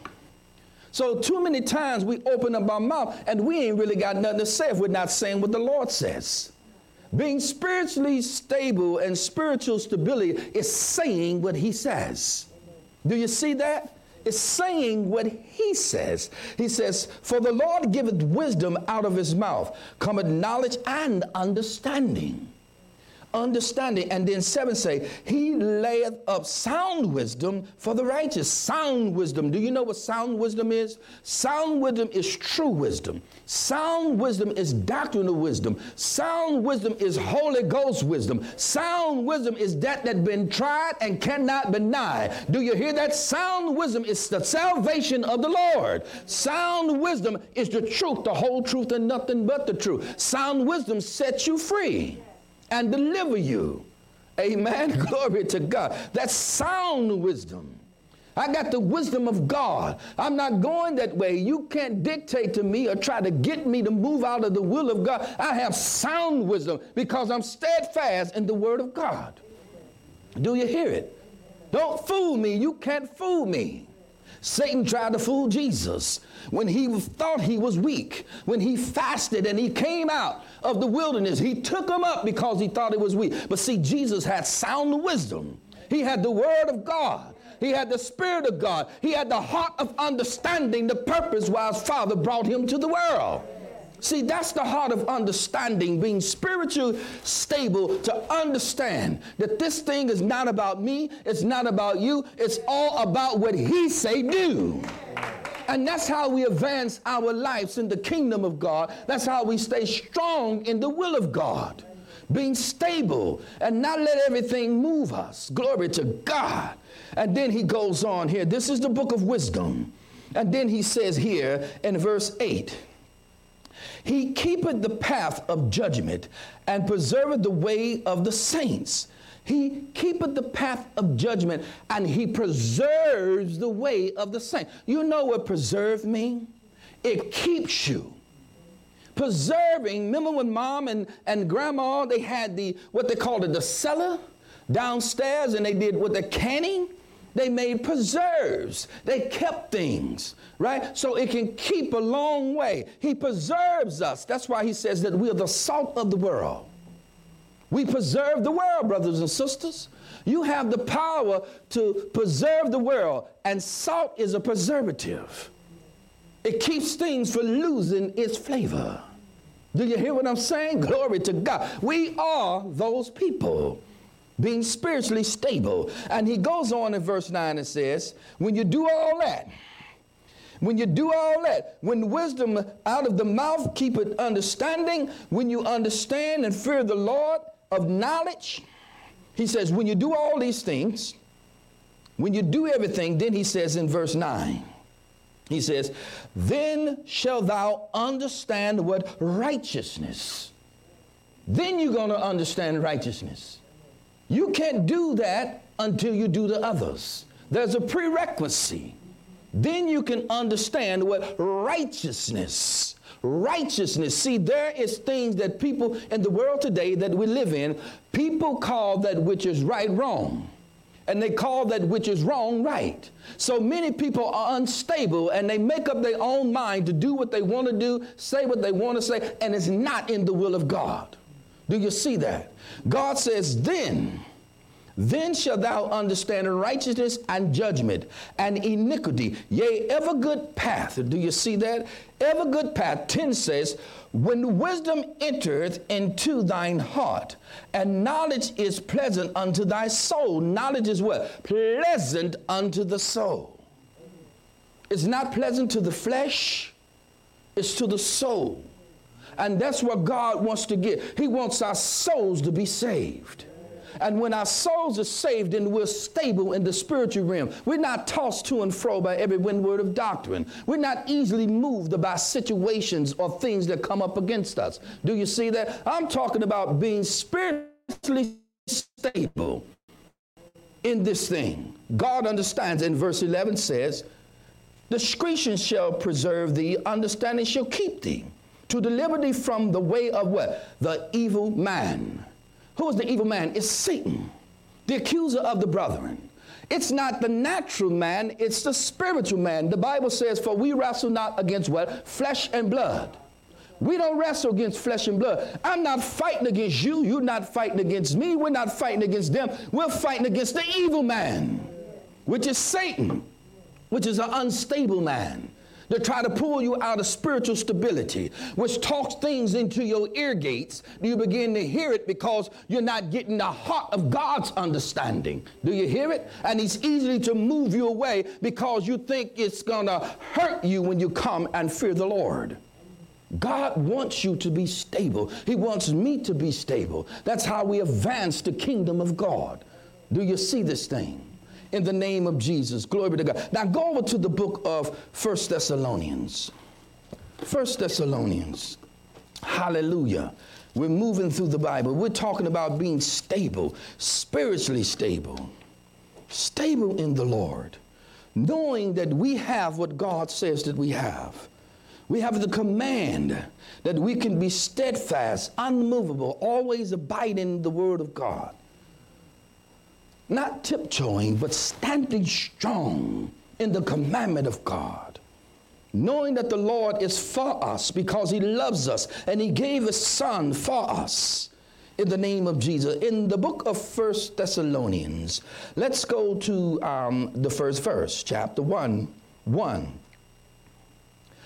So too many times we open up our mouth and we ain't really got nothing to say if we're not saying what the Lord says. Being spiritually stable and spiritual stability is saying what he says. Do you see that? It's saying what he says. He says, for the Lord giveth wisdom out of his mouth, cometh knowledge and understanding. Understanding. And then 7 say, he layeth up sound wisdom for the righteous. Sound wisdom. Do you know what sound wisdom is? Sound wisdom is true wisdom. Sound wisdom is doctrinal wisdom. Sound wisdom is Holy Ghost wisdom. Sound wisdom is that been tried and cannot be denied. Do you hear that? Sound wisdom is the salvation of the Lord. Sound wisdom is the truth, the whole truth, and nothing but the truth. Sound wisdom sets you free and deliver you. Amen. Glory to God. That's sound wisdom. I got the wisdom of God. I'm not going that way. You can't dictate to me or try to get me to move out of the will of God. I have sound wisdom because I'm steadfast in the word of God. Do you hear it? Don't fool me. You can't fool me. Satan tried to fool Jesus when he thought he was weak. When he fasted and he came out of the wilderness, he took him up because he thought he was weak. But see, Jesus had sound wisdom. He had the word of God. He had the Spirit of God. He had the heart of understanding the purpose why his Father brought him to the world. See, that's the heart of understanding, being spiritually stable, to understand that this thing is not about me, it's not about you, it's all about what he say do. And that's how we advance our lives in the kingdom of God. That's how we stay strong in the will of God. Being stable and not let everything move us. Glory to God. And then he goes on here. This is the book of wisdom. And then he says here in verse 8, he keepeth the path of judgment and preserveth the way of the saints. He keepeth the path of judgment and he preserves the way of the saints. You know what preserve means? It keeps you. Preserving, remember when mom and grandma, they had what they called the cellar downstairs, and they did with the canning? They made preserves. They kept things, right? So it can keep a long way. He preserves us. That's why he says that we are the salt of the world. We preserve the world, brothers and sisters. You have the power to preserve the world, and salt is a preservative. It keeps things from losing its flavor. Do you hear what I'm saying? Glory to God. We are those people, being spiritually stable. And he goes on in verse 9 and says, when you do all that, when wisdom out of the mouth keepeth understanding, when you understand and fear the Lord of knowledge, he says, when you do all these things, when you do everything, then he says in verse 9, he says, then shall thou understand what righteousness. Then you're going to understand righteousness. You can't do that until you do the others. There's a prerequisite. Then you can understand what righteousness. Righteousness. See, there is things that people in the world today that we live in, people call that which is right wrong. And they call that which is wrong right. So many people are unstable and they make up their own mind to do what they want to do, say what they want to say, and it's not in the will of God. Do you see that? God says, then shalt thou understand righteousness and judgment and iniquity, yea, ever good path. Do you see that? Ever good path. 10 says, when wisdom entereth into thine heart, and knowledge is pleasant unto thy soul. Knowledge is what? Pleasant unto the soul. It's not pleasant to the flesh, it's to the soul. And that's what God wants to get. He wants our souls to be saved. And when our souls are saved, then we're stable in the spiritual realm. We're not tossed to and fro by every windward of doctrine. We're not easily moved by situations or things that come up against us. Do you see that? I'm talking about being spiritually stable in this thing. God understands. In verse 11 says, discretion shall preserve thee, understanding shall keep thee, to deliver thee from the way of what? The evil man. Who is the evil man? It's Satan, the accuser of the brethren. It's not the natural man, it's the spiritual man. The Bible says, for we wrestle not against what? Flesh and blood. We don't wrestle against flesh and blood. I'm not fighting against you. You're not fighting against me. We're not fighting against them. We're fighting against the evil man, which is Satan, which is an unstable man. They try to pull you out of spiritual stability, which talks things into your ear gates. You begin to hear it because you're not getting the heart of God's understanding. Do you hear it? And he's easily to move you away because you think it's going to hurt you when you come and fear the Lord. God wants you to be stable. He wants me to be stable. That's how we advance the kingdom of God. Do you see this thing? In the name of Jesus. Glory to God. Now go over to the book of 1 Thessalonians. 1 Thessalonians. Hallelujah. We're moving through the Bible. We're talking about being stable, spiritually stable. Stable in the Lord. Knowing that we have what God says that we have. We have the command that we can be steadfast, unmovable, always abiding in the word of God. Not tiptoeing, but standing strong in the commandment of God. Knowing that the Lord is for us because he loves us and he gave his son for us in the name of Jesus. In the book of 1 Thessalonians, let's go to the first verse, chapter 1.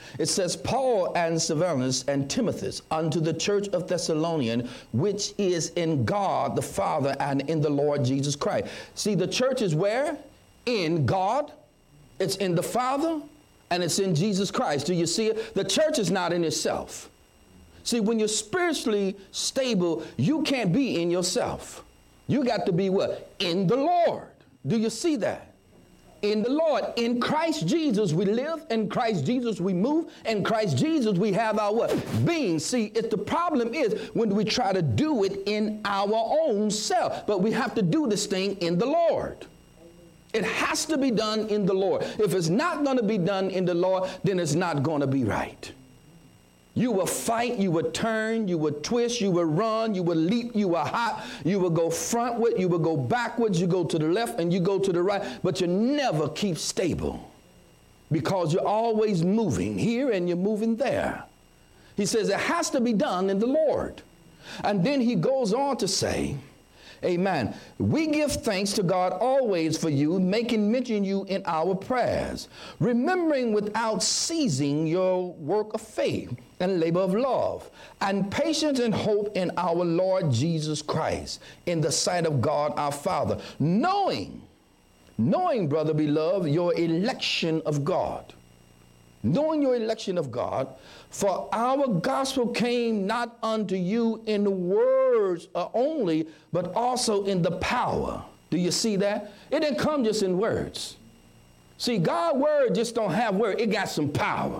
It says, Paul and Silvanus and Timothy unto the church of Thessalonian, which is in God the Father and in the Lord Jesus Christ. See, the church is where? In God, it's in the Father, and it's in Jesus Christ. Do you see it? The church is not in itself. See, when you're spiritually stable, you can't be in yourself. You got to be what? In the Lord. Do you see that? In the Lord. In Christ Jesus we live. In Christ Jesus we move. In Christ Jesus we have our what? Being. See, the problem is when we try to do it in our own self. But we have to do this thing in the Lord. It has to be done in the Lord. If it's not going to be done in the Lord, then it's not going to be right. You will fight, you will turn, you will twist, you will run, you will leap, you will hop, you will go frontward, you will go backwards, you go to the left and you go to the right, but you never keep stable because you're always moving here and you're moving there. He says it has to be done in the Lord. And then he goes on to say, amen, we give thanks to God always for you, making mention you in our prayers, remembering without ceasing your work of faith and labor of love, and patience and hope in our Lord Jesus Christ, in the sight of God our Father, knowing, brother beloved, your election of God. Knowing your election of God, for our gospel came not unto you in the words only, but also in the power. Do you see that? It didn't come just in words. See, God's word just don't have word. It got some power.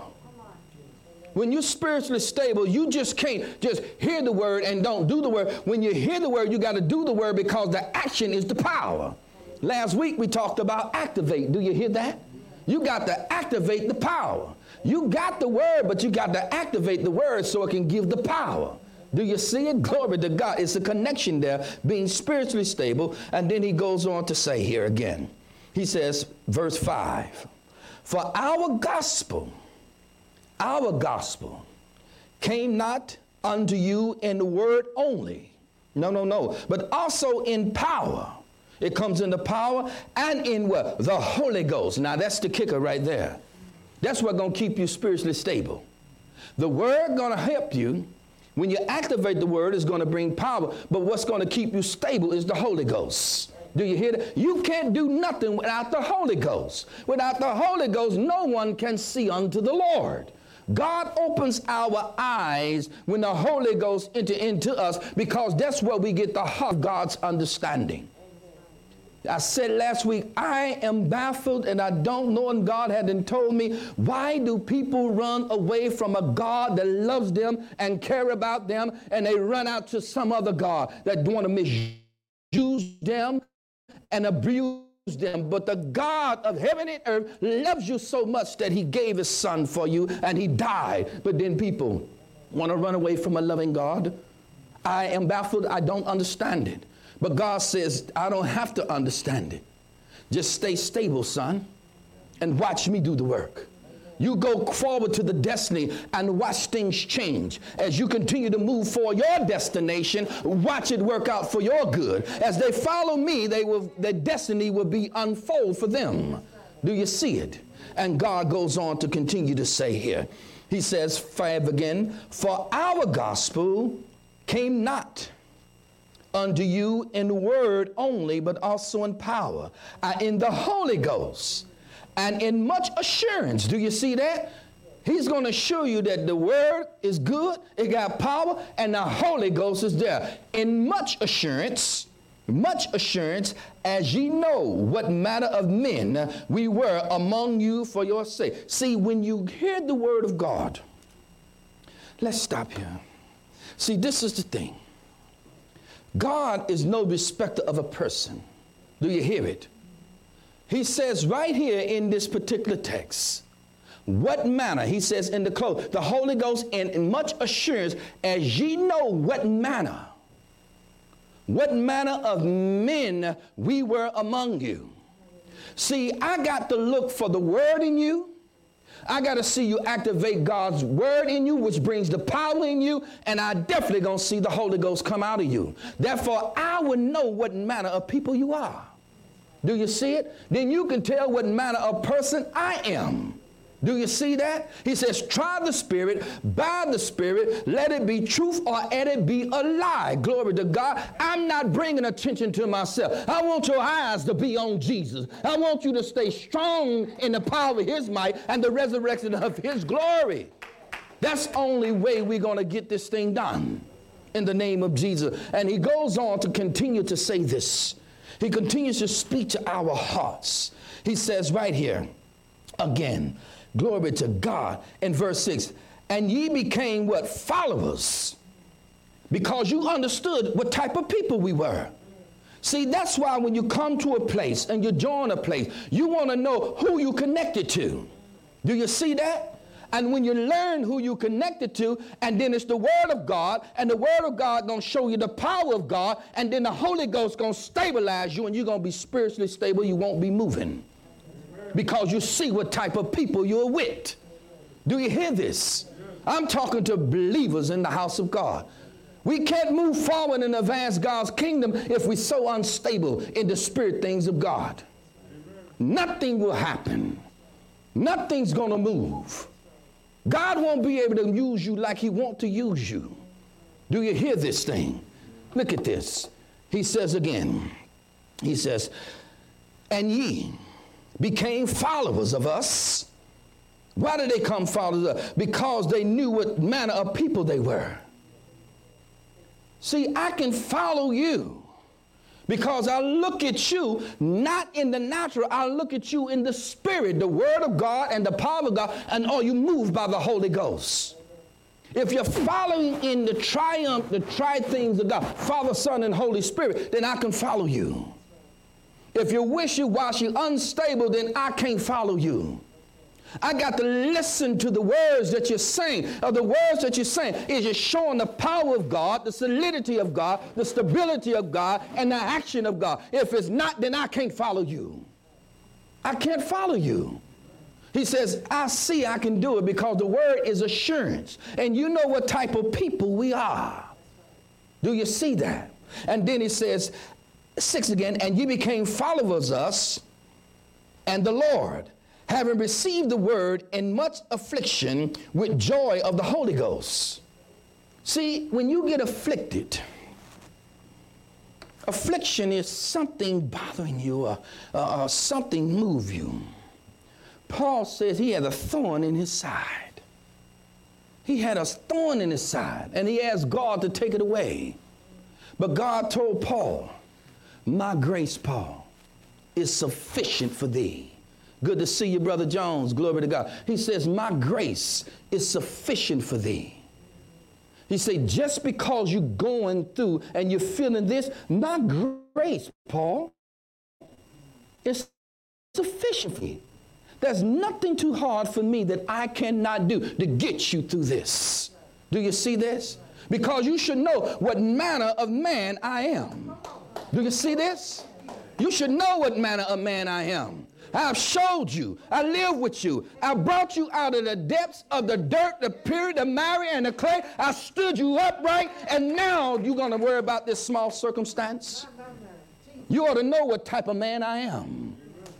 When you're spiritually stable, you just can't just hear the word and don't do the word. When you hear the word, you got to do the word because the action is the power. Last week we talked about activate. Do you hear that? You got to activate the power. You got the word, but you got to activate the word so it can give the power. Do you see it? Glory to God. It's a connection there, being spiritually stable. And then he goes on to say here again. He says, verse 5, for our gospel came not unto you in the word only. No, but also in power. It comes in the power and in what? The Holy Ghost. Now that's the kicker right there. That's what's going to keep you spiritually stable. The word going to help you. When you activate the word, it's going to bring power. But what's going to keep you stable is the Holy Ghost. Do you hear that? You can't do nothing without the Holy Ghost. Without the Holy Ghost, no one can see unto the Lord. God opens our eyes when the Holy Ghost enter into us because that's where we get the heart of God's understanding. I said last week, I am baffled and I don't know, and God hadn't told me, why do people run away from a God that loves them and care about them, and they run out to some other God that want to misuse them and abuse them? But the God of heaven and earth loves you so much that he gave his son for you and he died. But then people want to run away from a loving God. I am baffled. I don't understand it. But God says, I don't have to understand it. Just stay stable, son, and watch me do the work. You go forward to the destiny and watch things change. As you continue to move for your destination, watch it work out for your good. As they follow me, their destiny will be unfold for them. Do you see it? And God goes on to continue to say here. He says, 5 again, for our gospel came not unto you in word only, but also in power, in the Holy Ghost, and in much assurance. Do you see that? He's going to show you that the word is good, it got power, and the Holy Ghost is there. In much assurance, as ye know what manner of men we were among you for your sake. See, when you hear the word of God, let's stop here. See, this is the thing. God is no respecter of a person. Do you hear it? He says right here in this particular text, what manner, he says in the close, the Holy Ghost in much assurance, as ye know what manner of men we were among you. See, I got to look for the word in you. I got to see you activate God's word in you, which brings the power in you, and I definitely going to see the Holy Ghost come out of you. Therefore, I will know what manner of people you are. Do you see it? Then you can tell what manner of person I am. Do you see that? He says, try the Spirit, by the Spirit, let it be truth or let it be a lie. Glory to God. I'm not bringing attention to myself. I want your eyes to be on Jesus. I want you to stay strong in the power of his might and the resurrection of his glory. That's the only way we're going to get this thing done in the name of Jesus. And he goes on to continue to say this. He continues to speak to our hearts. He says right here, again, glory to God, in verse 6, and ye became what? Followers, because you understood what type of people we were. See, that's why when you come to a place and you join a place, you want to know who you connected to. Do you see that? And when you learn who you connected to, and then it's the Word of God, and the Word of God going to show you the power of God, and then the Holy Ghost going to stabilize you, and you're going to be spiritually stable. You won't be moving, because you see what type of people you're with. Do you hear this? I'm talking to believers in the house of God. We can't move forward and advance God's kingdom if we're so unstable in the spirit things of God. Nothing will happen. Nothing's going to move. God won't be able to use you like he wants to use you. Do you hear this thing? Look at this. He says again, he says, and ye became followers of us. Why did they come followers of us? Because they knew what manner of people they were. See, I can follow you because I look at you not in the natural, I look at you in the spirit, the word of God and the power of God, and you move by the Holy Ghost. If you're following in the triumph, the tri-things of God, Father, Son, and Holy Spirit, then I can follow you. If you're wishy-washy, unstable, then I can't follow you. I got to listen to the words that you're saying. The words that you're saying is just showing the power of God, the solidity of God, the stability of God, and the action of God. If it's not, then I can't follow you. I can't follow you. He says, I see I can do it because the word is assurance. And you know what type of people we are. Do you see that? And then he says, 6 again, and ye became followers of us and the Lord, having received the word in much affliction with joy of the Holy Ghost. See, when you get afflicted, affliction is something bothering you or something move you. Paul says he had a thorn in his side. He had a thorn in his side, and he asked God to take it away. But God told Paul, my grace, Paul, is sufficient for thee. Good to see you, Brother Jones. Glory to God. He says, my grace is sufficient for thee. He said, just because you're going through and you're feeling this, my grace, Paul, is sufficient for you. There's nothing too hard for me that I cannot do to get you through this. Do you see this? Because you should know what manner of man I am. Do you see this? You should know what manner of man I am. I've showed you. I live with you. I brought you out of the depths of the dirt, the pure, the miry, and the clay. I stood you upright, and now you're going to worry about this small circumstance? You ought to know what type of man I am.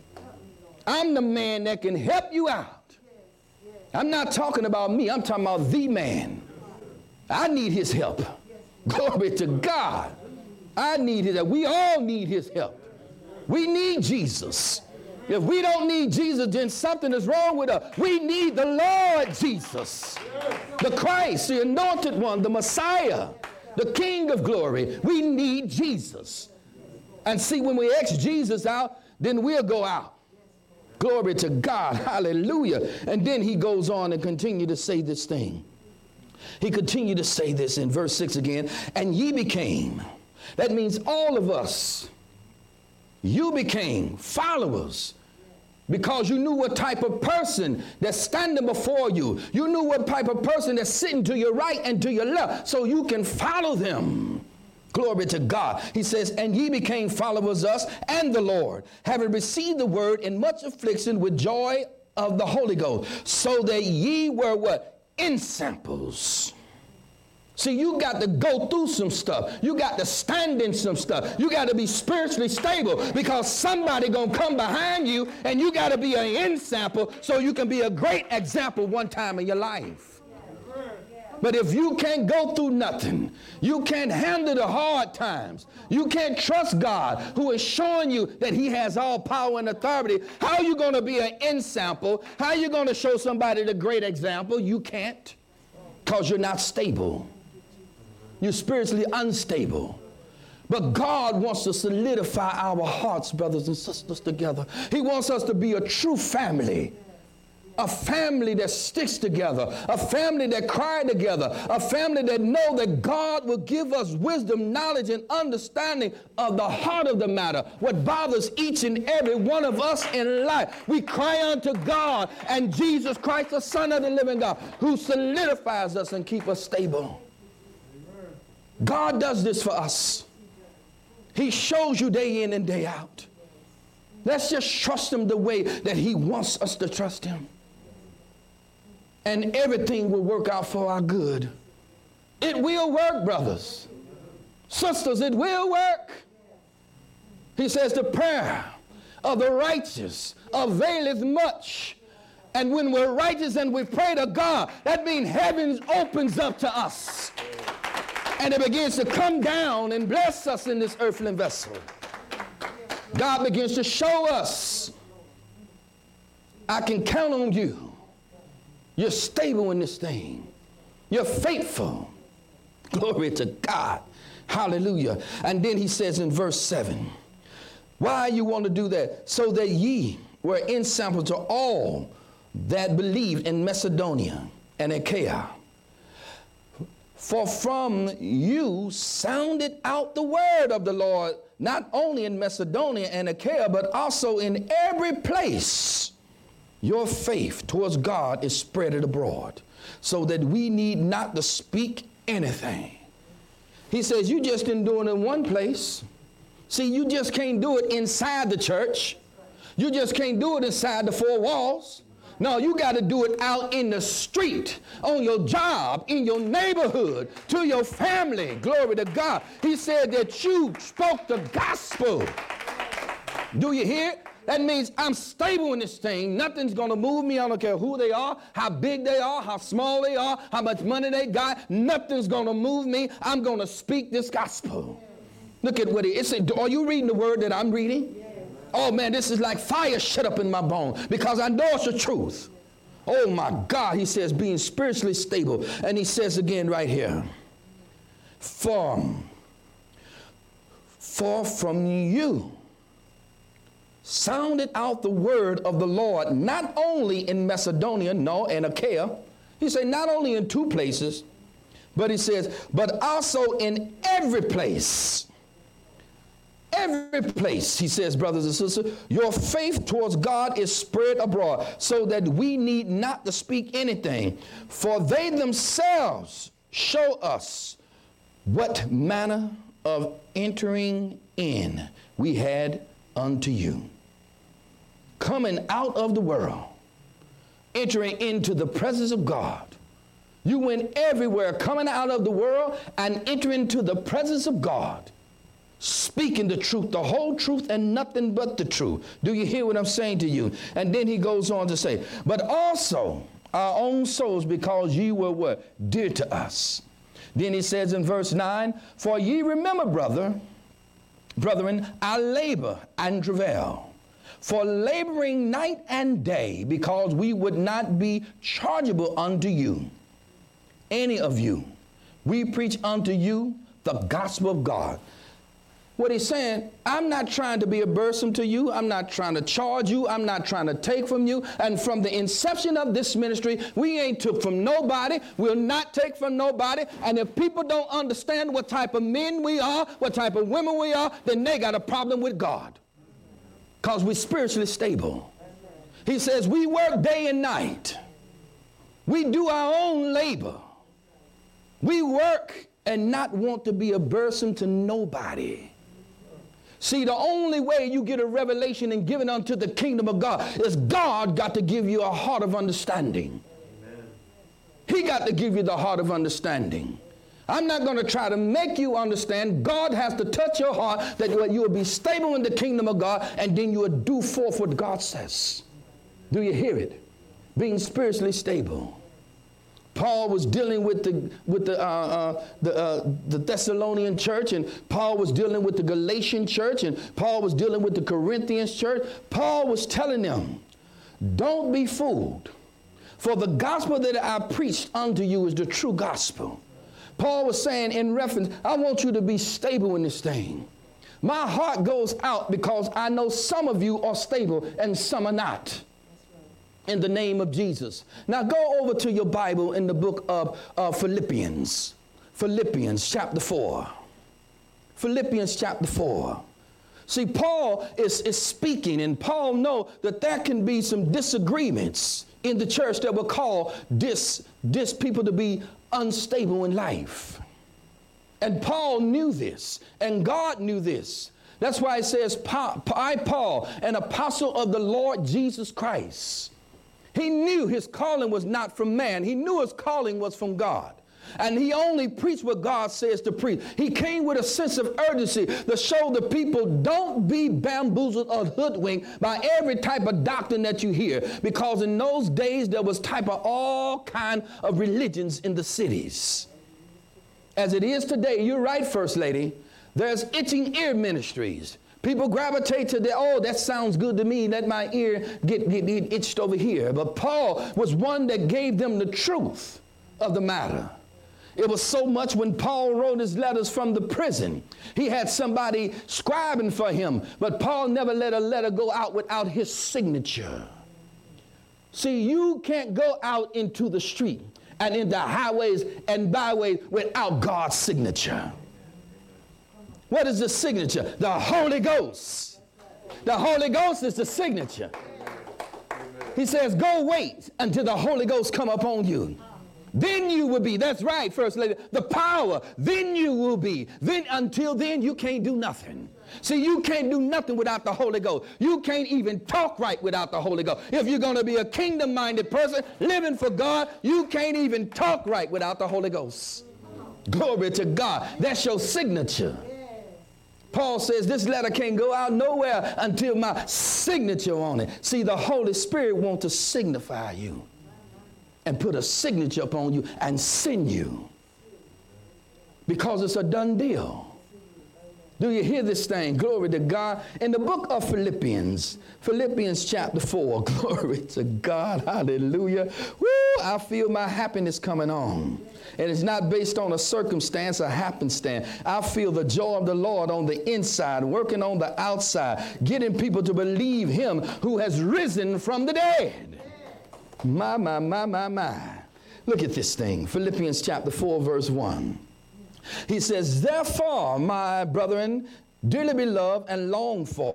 I'm the man that can help you out. I'm not talking about me. I'm talking about the man. I need his help. Glory to God. I need his help. We all need his help. We need Jesus. If we don't need Jesus, then something is wrong with us. We need the Lord Jesus, the Christ, the anointed one, the Messiah, the King of glory. We need Jesus. And see, when we X Jesus out, then we'll go out. Glory to God. Hallelujah. And then he goes on and continue to say this thing. He continued to say this in verse 6 again. And ye became, that means all of us, you became followers because you knew what type of person that's standing before you. You knew what type of person that's sitting to your right and to your left, so you can follow them. Glory to God. He says, and ye became followers of us and the Lord, having received the word in much affliction with joy of the Holy Ghost, so that ye were what? Ensamples. See, you got to go through some stuff. You got to stand in some stuff. You got to be spiritually stable because somebody going to come behind you, and you got to be an example so you can be a great example one time in your life. But if you can't go through nothing, you can't handle the hard times, you can't trust God who is showing you that he has all power and authority, how are you going to be an example? How are you going to show somebody the great example? You can't, because you're not stable. You're spiritually unstable. But God wants to solidify our hearts, brothers and sisters, together. He wants us to be a true family. A family that sticks together. A family that cry together. A family that know that God will give us wisdom, knowledge, and understanding of the heart of the matter. What bothers each and every one of us in life. We cry unto God and Jesus Christ, the Son of the living God, who solidifies us and keep us stable. God does this for us. He shows you day in and day out. Let's just trust him the way that he wants us to trust him. And everything will work out for our good. It will work, brothers. Sisters, it will work. He says the prayer of the righteous availeth much. And when we're righteous and we pray to God, that means heaven opens up to us. And it begins to come down and bless us in this earthly vessel. God begins to show us, I can count on you. You're stable in this thing. You're faithful. Glory to God. Hallelujah. And then he says in verse 7, why you want to do that? So that ye were ensample to all that believed in Macedonia and Achaia. For from you sounded out the word of the Lord, not only in Macedonia and Achaia, but also in every place. Your faith towards God is spread abroad, so that we need not to speak anything. He says, you just didn't do it in one place. See, you just can't do it inside the church. You just can't do it inside the four walls. No, you got to do it out in the street, on your job, in your neighborhood, to your family. Glory to God. He said that you spoke the gospel. Do you hear it? That means I'm stable in this thing. Nothing's going to move me. I don't care who they are, how big they are, how small they are, how much money they got. Nothing's going to move me. I'm going to speak this gospel. Look at what it said. Are you reading the word that I'm reading? Oh man, this is like fire shut up in my bone because I know it's the truth. Oh my God, he says being spiritually stable. And he says again right here, for from you sounded out the word of the Lord, not only in Macedonia, no, and Achaia. He said not only in two places, but he says, but also in every place. Every place, he says, brothers and sisters, your faith towards God is spread abroad, so that we need not to speak anything. For they themselves show us what manner of entering in we had unto you. Coming out of the world, entering into the presence of God. You went everywhere, coming out of the world and entering into the presence of God. Speaking the truth, the whole truth, and nothing but the truth. Do you hear what I'm saying to you? And then he goes on to say, but also our own souls, because ye were what? Dear to us. Then he says in verse 9, for ye remember, brethren, our labor and travail, for laboring night and day, because we would not be chargeable unto you, any of you. We preach unto you the gospel of God. What he's saying, I'm not trying to be a burden to you. I'm not trying to charge you. I'm not trying to take from you. And from the inception of this ministry, we ain't took from nobody. We'll not take from nobody. And if people don't understand what type of men we are, what type of women we are, then they got a problem with God. Because we're spiritually stable. He says we work day and night. We do our own labor. We work and not want to be a burden to nobody. See, the only way you get a revelation and give it unto the kingdom of God is God got to give you a heart of understanding. Amen. He got to give you the heart of understanding. I'm not going to try to make you understand. God has to touch your heart that you will be stable in the kingdom of God, and then you will do forth what God says. Do you hear it? Being spiritually stable. Paul was dealing with the Thessalonian church, and Paul was dealing with the Galatian church, and Paul was dealing with the Corinthians church. Paul was telling them, don't be fooled, for the gospel that I preached unto you is the true gospel. Paul was saying in reference, I want you to be stable in this thing. My heart goes out because I know some of you are stable and some are not. In the name of Jesus. Now go over to your Bible in the book of Philippians. Philippians chapter 4. Philippians chapter 4. See, Paul is speaking, and Paul knows that there can be some disagreements in the church that will call this people to be unstable in life. And Paul knew this, and God knew this. That's why it says, I, Paul, an apostle of the Lord Jesus Christ. He knew his calling was not from man. He knew his calling was from God. And he only preached what God says to preach. He came with a sense of urgency to show the people, don't be bamboozled or hoodwinked by every type of doctrine that you hear. Because in those days, there was type of all kind of religions in the cities. As it is today, you're right, First Lady, there's itching ear ministries. People gravitate to that sounds good to me. Let my ear get itched over here. But Paul was one that gave them the truth of the matter. It was so much when Paul wrote his letters from the prison. He had somebody scribing for him, but Paul never let a letter go out without his signature. See, you can't go out into the street and into highways and byways without God's signature. What is the signature? The Holy Ghost. The Holy Ghost is the signature. He says, go wait until the Holy Ghost come upon you. Then you will be, that's right, First Lady, the power, then you will be. Then until then, you can't do nothing. See, you can't do nothing without the Holy Ghost. You can't even talk right without the Holy Ghost. If you're going to be a kingdom-minded person living for God, you can't even talk right without the Holy Ghost. Glory to God. That's your signature. Paul says this letter can't go out nowhere until my signature on it. See, the Holy Spirit wants to signify you and put a signature upon you and send you because it's a done deal. Do you hear this thing? Glory to God. In the book of Philippians chapter 4, glory to God, hallelujah. Woo, I feel my happiness coming on. And it's not based on a circumstance, a happenstance. I feel the joy of the Lord on the inside, working on the outside, getting people to believe him who has risen from the dead. My. Look at this thing. Philippians chapter 4, verse 1. He says, therefore, my brethren, dearly beloved and longed for,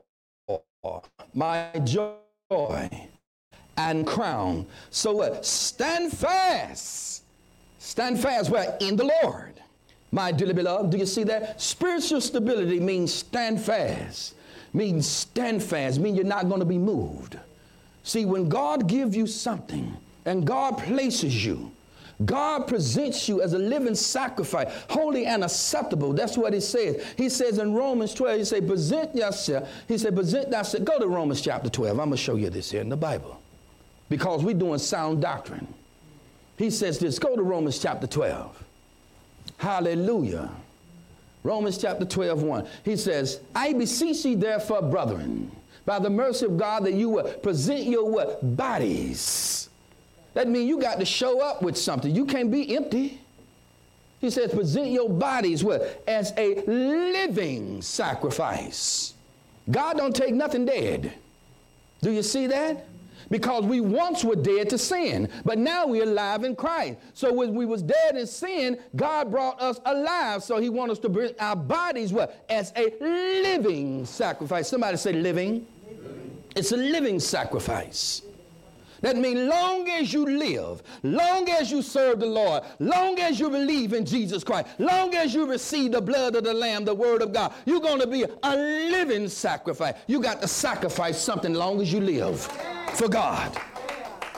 my joy and crown. So what? Stand fast. Stand fast where? In the Lord. My dearly beloved, do you see that? Spiritual stability means stand fast. Means stand fast. Means you're not going to be moved. See, when God gives you something and God places you, God presents you as a living sacrifice, holy and acceptable. That's what he says. He says in Romans 12, he said, present yourself. He said, present thyself. Go to Romans chapter 12. I'm going to show you this here in the Bible because we're doing sound doctrine. He says this. Go to Romans chapter 12. Hallelujah. Romans chapter 12, 1. He says, I beseech ye therefore, brethren, by the mercy of God, that you will present your what? Bodies. That means you got to show up with something. You can't be empty. He says, present your bodies what? As a living sacrifice. God don't take nothing dead. Do you see that? Because we once were dead to sin, but now we're alive in Christ. So when we was dead in sin, God brought us alive. So he wants us to bring our bodies what? As a living sacrifice. Somebody say living. It's a living sacrifice. That means long as you live, long as you serve the Lord, long as you believe in Jesus Christ, long as you receive the blood of the Lamb, the word of God, you're going to be a living sacrifice. You got to sacrifice something long as you live for God.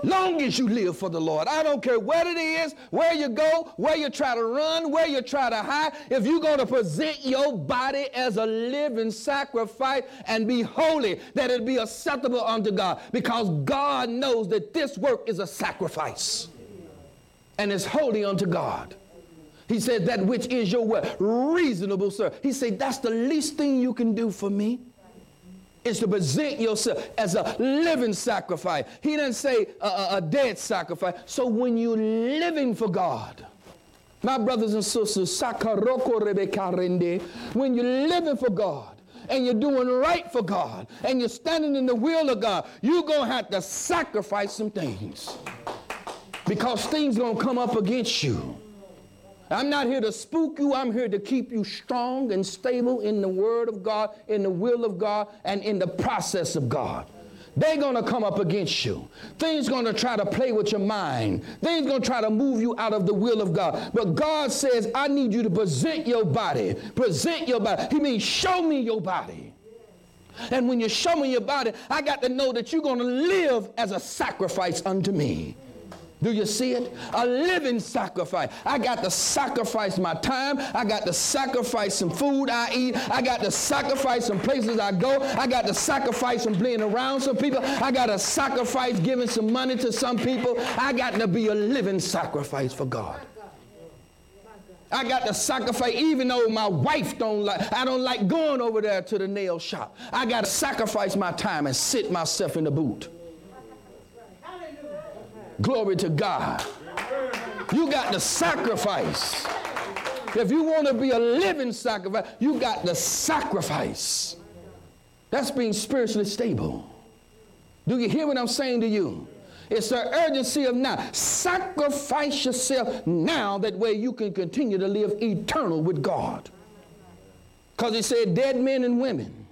Long as you live for the Lord. I don't care what it is, where you go, where you try to run, where you try to hide. If you're going to present your body as a living sacrifice and be holy, that it be acceptable unto God. Because God knows that this work is a sacrifice. And it's holy unto God. He said, that which is your what? Reasonable, sir. He said, that's the least thing you can do for me. Is to present yourself as a living sacrifice. He didn't say a dead sacrifice. So when you're living for God, my brothers and sisters, when you're living for God and you're doing right for God and you're standing in the will of God, you're going to have to sacrifice some things because things going to come up against you. I'm not here to spook you. I'm here to keep you strong and stable in the word of God, in the will of God, and in the process of God. They're going to come up against you. Things going to try to play with your mind. Things going to try to move you out of the will of God. But God says, I need you to present your body. Present your body. He means show me your body. And when you show me your body, I got to know that you're going to live as a sacrifice unto me. Do you see it? A living sacrifice. I got to sacrifice my time. I got to sacrifice some food I eat. I got to sacrifice some places I go. I got to sacrifice some being around some people. I got to sacrifice giving some money to some people. I got to be a living sacrifice for God. I got to sacrifice, even though my wife I don't like going over there to the nail shop. I got to sacrifice my time and sit myself in the boot. Glory to God. You got to sacrifice. If you want to be a living sacrifice, you got to sacrifice. That's being spiritually stable. Do you hear what I'm saying to you? It's the urgency of now. Sacrifice yourself now, that way you can continue to live eternal with God. Because he said dead men and women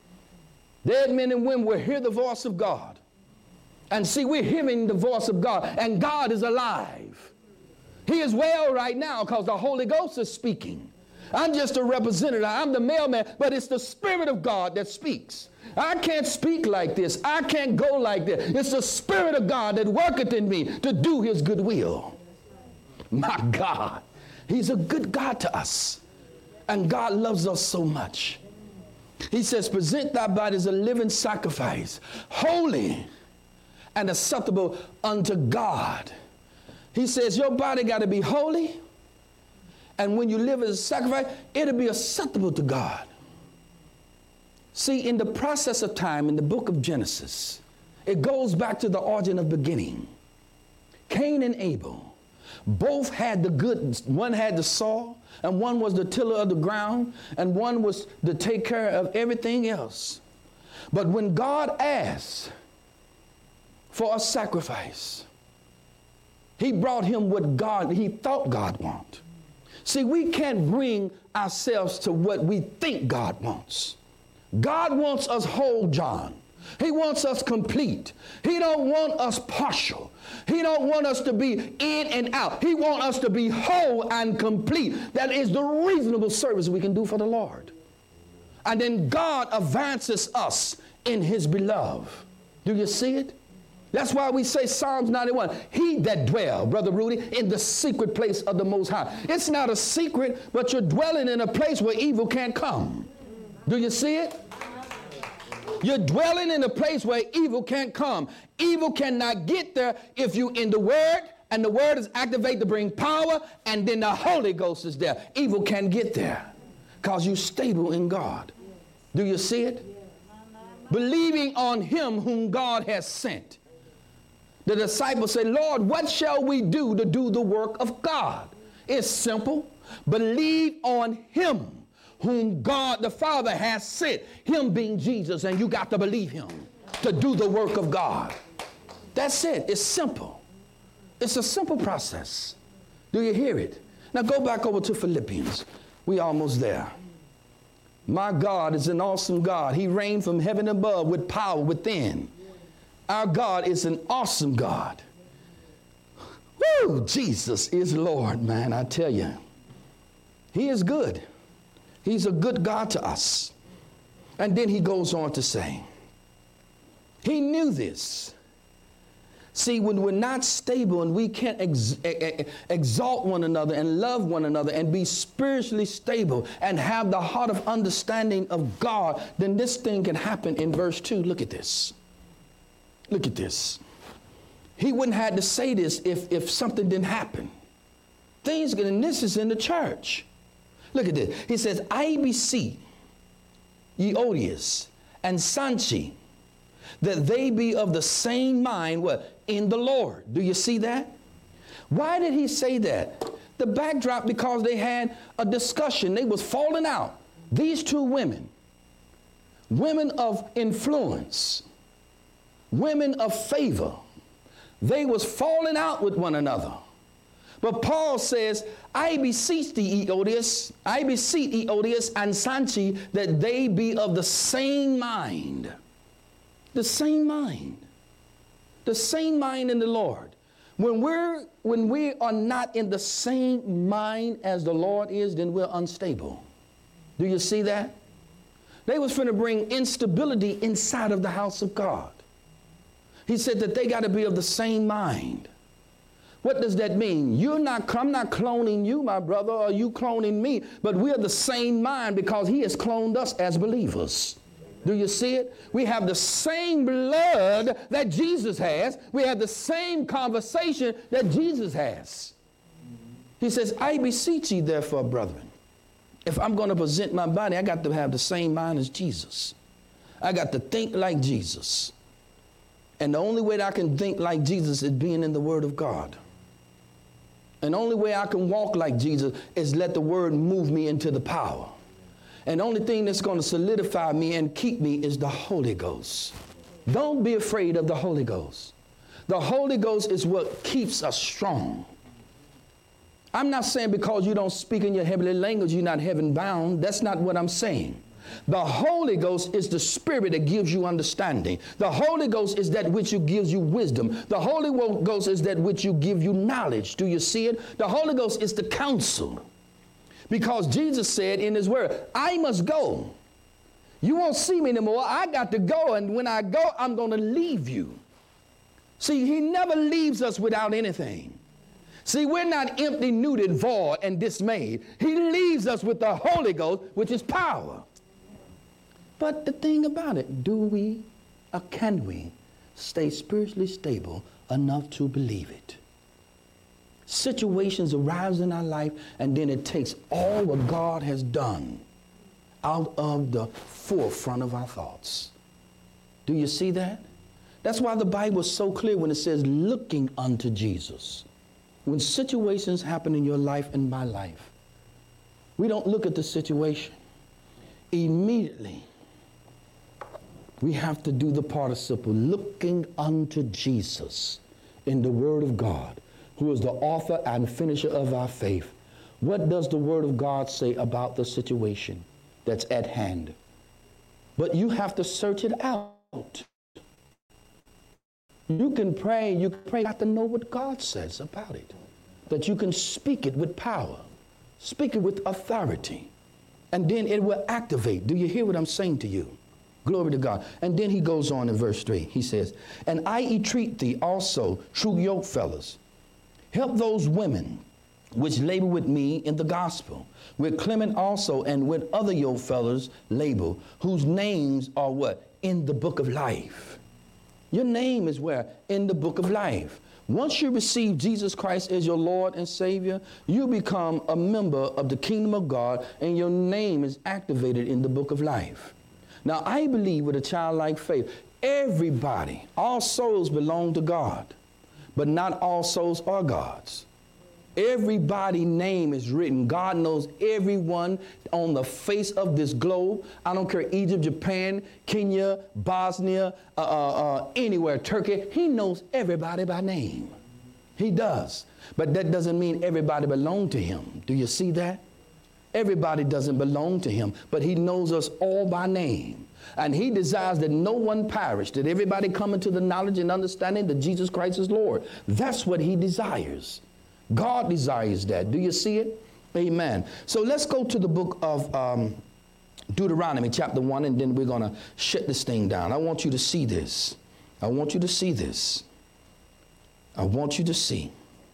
will hear the voice of God. And see, we're hearing the voice of God, and God is alive. He is well right now because the Holy Ghost is speaking. I'm just a representative. I'm the mailman, but it's the Spirit of God that speaks. I can't speak like this. I can't go like this. It's the Spirit of God that worketh in me to do his good will. My God, he's a good God to us. And God loves us so much. He says, present thy body as a living sacrifice, holy and acceptable unto God. He says your body got to be holy, and when you live as a sacrifice, it'll be acceptable to God. See, in the process of time, in the book of Genesis, it goes back to the origin of beginning. Cain and Abel both had the good. One had the soil, and one was the tiller of the ground, and one was to take care of everything else. But when God asked for a sacrifice, he brought him what he thought God wanted. See, we can't bring ourselves to what we think God wants. God wants us whole, John. He wants us complete. He don't want us partial. He don't want us to be in and out. He wants us to be whole and complete. That is the reasonable service we can do for the Lord. And then God advances us in his beloved. Do you see it? That's why we say Psalms 91, he that dwell, Brother Rudy, in the secret place of the Most High. It's not a secret, but you're dwelling in a place where evil can't come. Do you see it? You're dwelling in a place where evil can't come. Evil cannot get there if you're in the Word, and the Word is activated to bring power, and then the Holy Ghost is there. Evil can't get there because you're stable in God. Do you see it? Believing on him whom God has sent. The disciples say, Lord, what shall we do to do the work of God? It's simple. Believe on him whom God the Father has sent, him being Jesus, and you got to believe him to do the work of God. That's it. It's simple. It's a simple process. Do you hear it? Now go back over to Philippians. We almost there. My God is an awesome God. He reigned from heaven above with power within. Our God is an awesome God. Woo! Jesus is Lord, man, I tell you. He is good. He's a good God to us. And then he goes on to say, he knew this, See, when we're not stable and we can't exalt one another and love one another and be spiritually stable and have the heart of understanding of God, then this thing can happen in verse 2. Look at this. Look at this. He wouldn't have to say this if something didn't happen. And this is in the church. Look at this. He says, I beseech Euodias and Syntyche, that they be of the same mind, what? In the Lord. Do you see that? Why did he say that? The backdrop, because they had a discussion. They was falling out. These two women of influence, women of favor, they was falling out with one another. But Paul says, I beseech thee, Euodias and Syntyche, that they be of the same mind. The same mind. The same mind in the Lord. When we are not in the same mind as the Lord is, then we're unstable. Do you see that? They was finna bring instability inside of the house of God. He said that they got to be of the same mind. What does that mean? I'm not cloning you, my brother, or you cloning me, but we're the same mind because he has cloned us as believers. Do you see it? We have the same blood that Jesus has. We have the same conversation that Jesus has. He says, I beseech ye therefore, brethren, if I'm going to present my body, I got to have the same mind as Jesus. I got to think like Jesus. And the only way that I can think like Jesus is being in the Word of God. And the only way I can walk like Jesus is let the Word move me into the power. And the only thing that's going to solidify me and keep me is the Holy Ghost. Don't be afraid of the Holy Ghost. The Holy Ghost is what keeps us strong. I'm not saying because you don't speak in your heavenly language, you're not heaven bound. That's not what I'm saying. The Holy Ghost is the Spirit that gives you understanding. The Holy Ghost is that which gives you wisdom. The Holy Ghost is that which gives you knowledge. Do you see it? The Holy Ghost is the counsel. Because Jesus said in his word, I must go. You won't see me anymore. I got to go. And when I go, I'm going to leave you. See, he never leaves us without anything. See, we're not empty, nuded, void, and dismayed. He leaves us with the Holy Ghost, which is power. But the thing about it, do we or can we stay spiritually stable enough to believe it? Situations arise in our life, and then it takes all what God has done out of the forefront of our thoughts. Do you see that? That's why the Bible is so clear when it says looking unto Jesus. When situations happen in your life and my life, we don't look at the situation. Immediately, we have to do the participle, looking unto Jesus in the Word of God, who is the author and finisher of our faith. What does the Word of God say about the situation that's at hand? But you have to search it out. You can pray, you have to know what God says about it. That you can speak it with power, speak it with authority, and then it will activate. Do you hear what I'm saying to you? Glory to God. And then he goes on in verse 3. He says, and I entreat thee also, true yokefellows, help those women which labor with me in the gospel, with Clement also and with other yokefellows labor, whose names are what? In the book of life. Your name is where? In the book of life. Once you receive Jesus Christ as your Lord and Savior, you become a member of the kingdom of God, and your name is activated in the book of life. Now, I believe with a childlike faith, everybody, all souls belong to God, but not all souls are God's. Everybody's name is written. God knows everyone on the face of this globe. I don't care, Egypt, Japan, Kenya, Bosnia, anywhere, Turkey. He knows everybody by name. He does. But that doesn't mean everybody belongs to him. Do you see that? Everybody doesn't belong to him, but he knows us all by name. And he desires that no one perish, that everybody come into the knowledge and understanding that Jesus Christ is Lord. That's what he desires. God desires that. Do you see it? Amen. So let's go to the book of Deuteronomy chapter 1, and then we're going to shut this thing down. I want you to see this. I want you to see this. I want you to see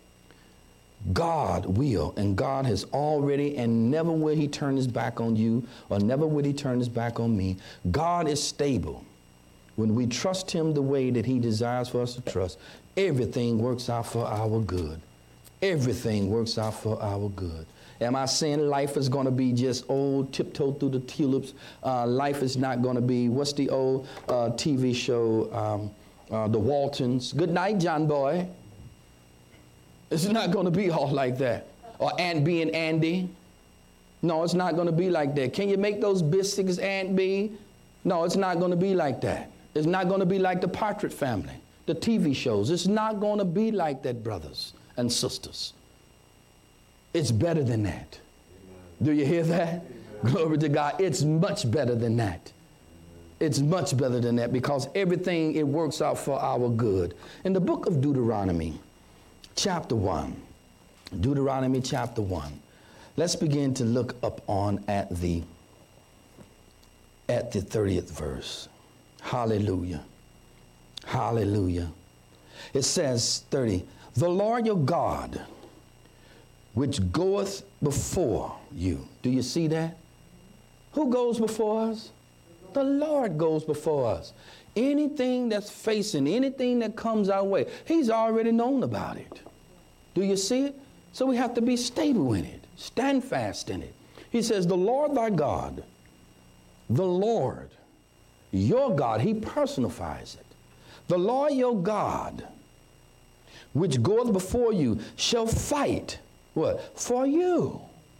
God will, and God has already, and never will he turn his back on you, or never will he turn his back on me. God is stable. When we trust him the way that he desires for us to trust, everything works out for our good. Everything works out for our good. Am I saying life is going to be just old, tiptoe through the tulips? Life is not going to be, what's the old TV show, The Waltons? Good night, John Boy. It's not going to be all like that. Or Aunt B and Andy. No, it's not going to be like that. Can you make those biscuits, Aunt B? No, it's not going to be like that. It's not going to be like the Partridge Family, the TV shows. It's not going to be like that, brothers and sisters. It's better than that. Do you hear that? Glory to God. It's much better than that. It's much better than that, because everything, it works out for our good. In the book of Deuteronomy, chapter 1, Deuteronomy chapter 1, let's begin to look up on at the 30th verse. Hallelujah. Hallelujah. It says 30, the Lord your God, which goeth before you. Do you see that? Who goes before us? The Lord goes before us. Anything that's facing, anything that comes our way, he's already known about it. Do you see it? So we have to be stable in it, stand fast in it. He says, the Lord thy God, the Lord, your God, he personifies it. The Lord your God, which goeth before you, shall fight, what? For you.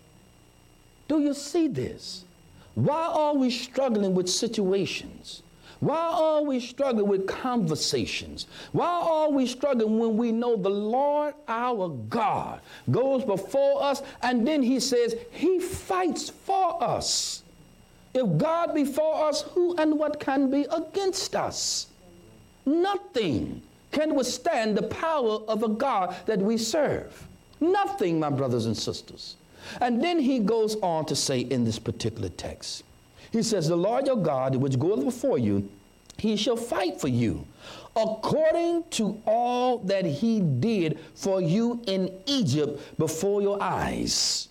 Do you see this? Why are we struggling with situations? Why are we struggling with conversations? Why are we struggling when we know the Lord our God goes before us, and then he says he fights for us? If God be for us, who and what can be against us? Nothing can withstand the power of a God that we serve. Nothing, my brothers and sisters. And then he goes on to say in this particular text, he says, the Lord your God, which goeth before you, he shall fight for you according to all that he did for you in Egypt before your eyes.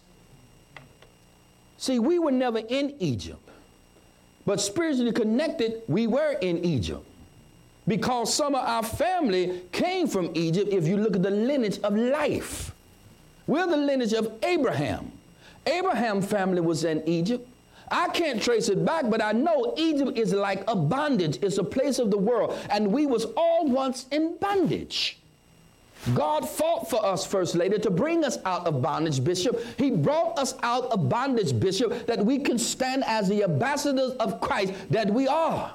See, we were never in Egypt, but spiritually connected, we were in Egypt, because some of our family came from Egypt. If you look at the lineage of life, we're the lineage of Abraham. Abraham's family was in Egypt. I can't trace it back, but I know Egypt is like a bondage. It's a place of the world, and we was all once in bondage. God fought for us, First Lady, to bring us out of bondage, Bishop. He brought us out of bondage, Bishop, that we can stand as the ambassadors of Christ that we are.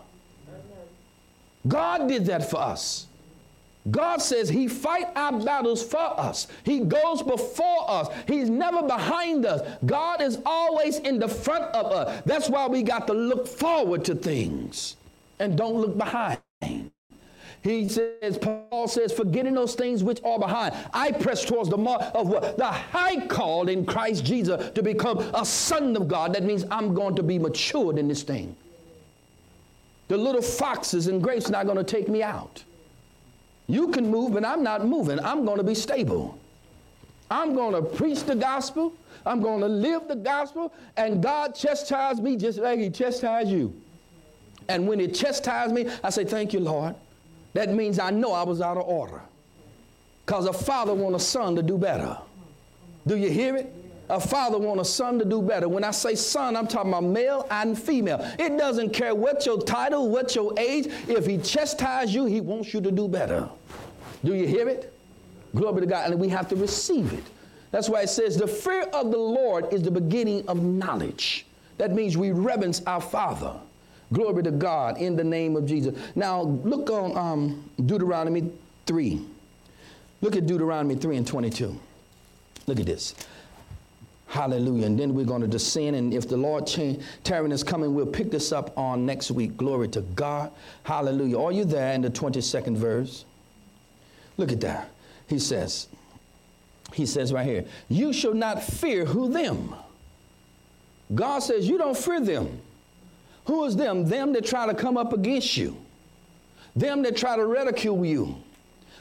God did that for us. God says he fight our battles for us. He goes before us. He's never behind us. God is always in the front of us. That's why we got to look forward to things and don't look behind. He says, Paul says, forgetting those things which are behind, I press towards the mark of what? The high call in Christ Jesus to become a son of God. That means I'm going to be matured in this thing. The little foxes and grapes are not going to take me out. You can move, but I'm not moving. I'm going to be stable. I'm going to preach the gospel. I'm going to live the gospel. And God chastised me just like he chastised you. And when he chastised me, I say, thank you, Lord. That means I know I was out of order. Because a father wants a son to do better. Do you hear it? A father wants a son to do better. When I say son, I'm talking about male and female. It doesn't care what your title, what your age. If he chastises you, he wants you to do better. Do you hear it? Glory to God. And we have to receive it. That's why it says the fear of the Lord is the beginning of knowledge. That means we reverence our Father. Glory to God in the name of Jesus. Now look on Deuteronomy 3. Look at Deuteronomy 3 and 22. Look at this. Hallelujah. And then we're going to descend, and if the Lord tarrying is coming, we'll pick this up on next week. Glory to God. Hallelujah. Are you there in the 22nd verse? Look at that. He says right here, you shall not fear who them. God says you don't fear them. Who is them? Them that try to come up against you. Them that try to ridicule you.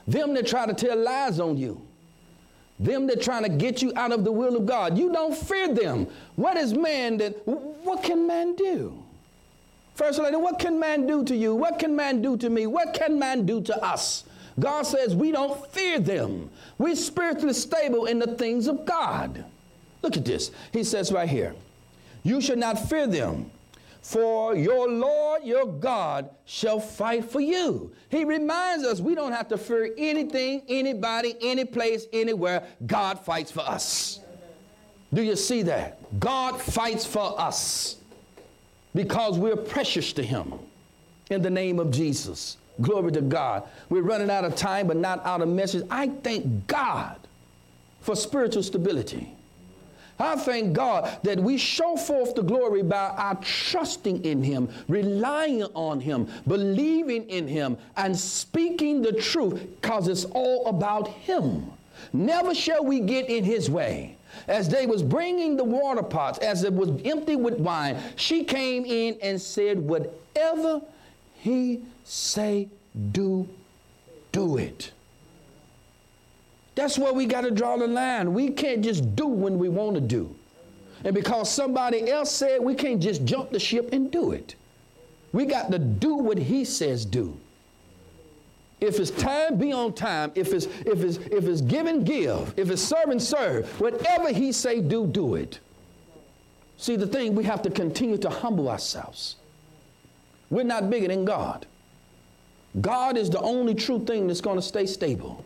them that try to tell lies on you, them that trying to get you out of the will of God. You don't fear them. What is man that, what can man do? First lady, what can man do to you? What can man do to me? What can man do to us? God says we don't fear them. We're spiritually stable in the things of God. Look at this. He says right here, you should not fear them, for your Lord, your God, shall fight for you. He reminds us we don't have to fear anything, anybody, any place, anywhere. God fights for us. Do you see that? God fights for us because we're precious to him. In the name of Jesus. Glory to God. We're running out of time, but not out of message. I thank God for spiritual stability. I thank God that we show forth the glory by our trusting in him, relying on him, believing in him, and speaking the truth, because it's all about him. Never shall we get in his way. As they was bringing the water pots, as it was empty with wine, she came in and said, whatever he say, do it. That's where we got to draw the line. We can't just do when we want to do. And because somebody else said, we can't just jump the ship and do it. We got to do what he says do. If it's time, be on time. If it's give and give. If it's serve and serve. Whatever he say do, do it. See, the thing, we have to continue to humble ourselves. We're not bigger than God. God is the only true thing that's going to stay stable.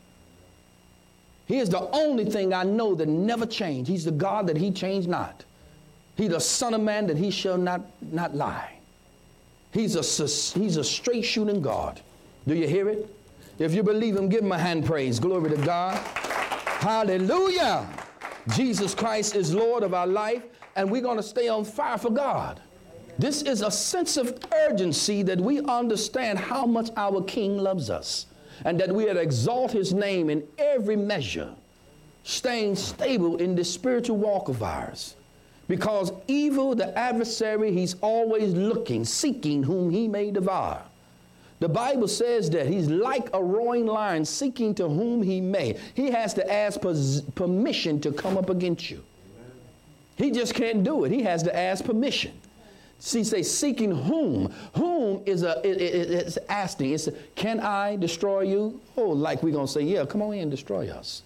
He is the only thing I know that never changed. He's the God that he changed not. He's the Son of Man that he shall not lie. He's a straight shooting God. Do you hear it? If you believe him, give him a hand praise. Glory to God. Hallelujah. Jesus Christ is Lord of our life, and we're going to stay on fire for God. This is a sense of urgency that we understand how much our King loves us, and that we would exalt his name in every measure, staying stable in this spiritual walk of ours. Because evil, the adversary, he's always looking, seeking whom he may devour. The Bible says that he's like a roaring lion, seeking to whom he may. He has to ask permission to come up against you. He just can't do it. He has to ask permission. See, say seeking whom. Whom is it's asking. It's, can I destroy you? Oh, like we're going to say, yeah, come on in and destroy us.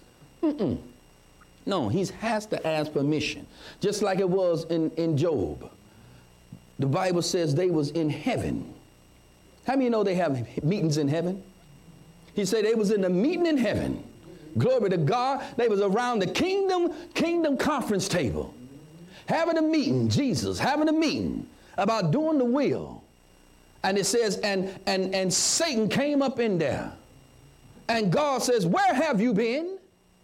No, he has to ask permission. Just like it was in Job. The Bible says they was in heaven. How many of you know they have meetings in heaven? He said they was in a meeting in heaven. Glory to God. They was around the kingdom conference table. Having a meeting, Jesus, having a meeting about doing the will. And it says, and Satan came up in there. And God says, where have you been?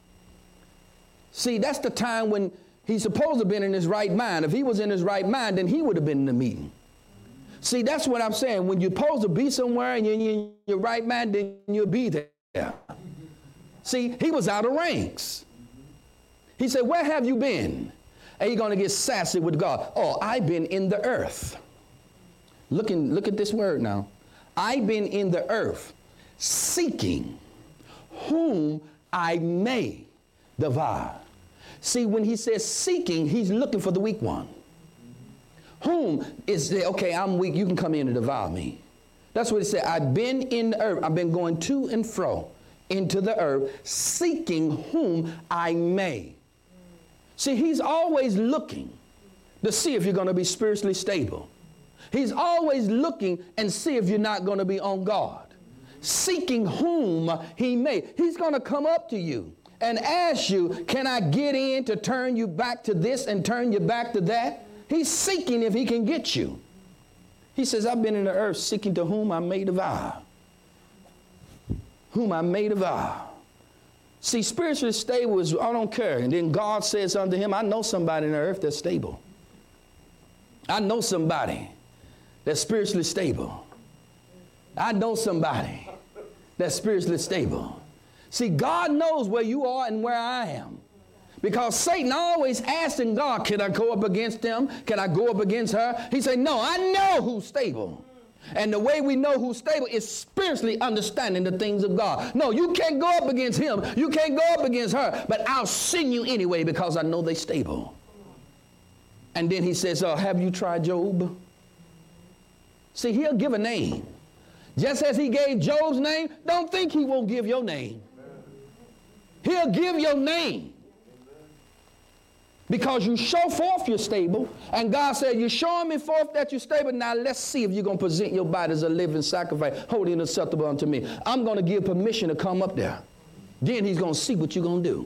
See, that's the time when he's supposed to have been in his right mind. If he was in his right mind, then he would have been in the meeting. See, that's what I'm saying. When you're supposed to be somewhere and you're in your right mind, then you'll be there. See, he was out of ranks. He said, where have you been? And you're going to get sassy with God. Oh, I've been in the earth. Look at this word now. I've been in the earth, seeking whom I may devour. See, when he says seeking, he's looking for the weak one. Whom is there, okay, I'm weak, you can come in and devour me. That's what he said. I've been in the earth. I've been going to and fro into the earth, seeking whom I may. See, he's always looking to see if you're going to be spiritually stable. He's always looking and see if you're not going to be on guard. Seeking whom he may. He's going to come up to you and ask you, can I get in to turn you back to this and turn you back to that? He's seeking if he can get you. He says, I've been in the earth seeking to whom I may devour. Whom I may devour. See, spiritually stable is, I don't care. And then God says unto him, I know somebody in the earth that's stable. I know somebody that's spiritually stable. I know somebody that's spiritually stable. See, God knows where you are and where I am. Because Satan always asking God, can I go up against them? Can I go up against her? He said, no, I know who's stable. And the way we know who's stable is spiritually understanding the things of God. No, you can't go up against him. You can't go up against her. But I'll send you anyway because I know they're stable. And then he says, have you tried Job? See, he'll give a name. Just as he gave Job's name, don't think he won't give your name. He'll give your name. Because you show forth you're stable, and God said, you're showing me forth that you're stable. Now let's see if you're going to present your body as a living sacrifice, holy and acceptable unto me. I'm going to give permission to come up there. Then he's going to see what you're going to do.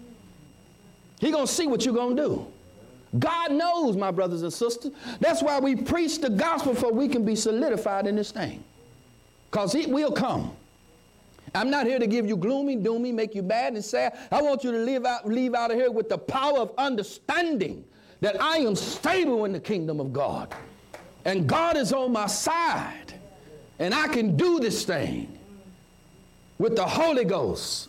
He's going to see what you're going to do. God knows, my brothers and sisters. That's why we preach the gospel, so we can be solidified in this thing. Because it will come. I'm not here to give you gloomy, doomy, make you bad and sad. I want you to leave out of here with the power of understanding that I am stable in the kingdom of God. And God is on my side. And I can do this thing with the Holy Ghost.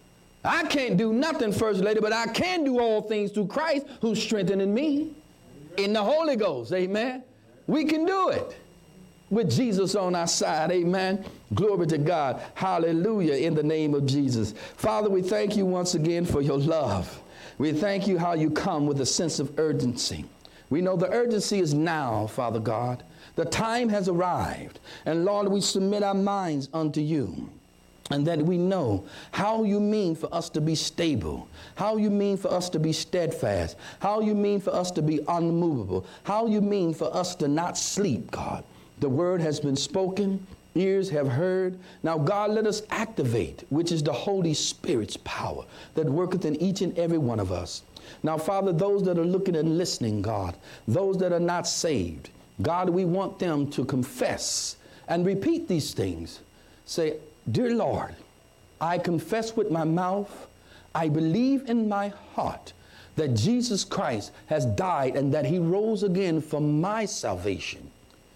I can't do nothing, First Lady, but I can do all things through Christ who's strengthening me in the Holy Ghost. Amen. We can do it with Jesus on our side. Amen. Glory to God. Hallelujah, in the name of Jesus. Father, we thank you once again for your love. We thank you how you come with a sense of urgency. We know the urgency is now, Father God. The time has arrived. And Lord, we submit our minds unto you. And that we know how you mean for us to be stable, how you mean for us to be steadfast, how you mean for us to be unmovable, how you mean for us to not sleep, God. The word has been spoken, ears have heard. Now, God, let us activate, which is the Holy Spirit's power that worketh in each and every one of us. Now, Father, those that are looking and listening, God, those that are not saved, God, we want them to confess and repeat these things. Say, dear Lord, I confess with my mouth, I believe in my heart that Jesus Christ has died and that he rose again for my salvation.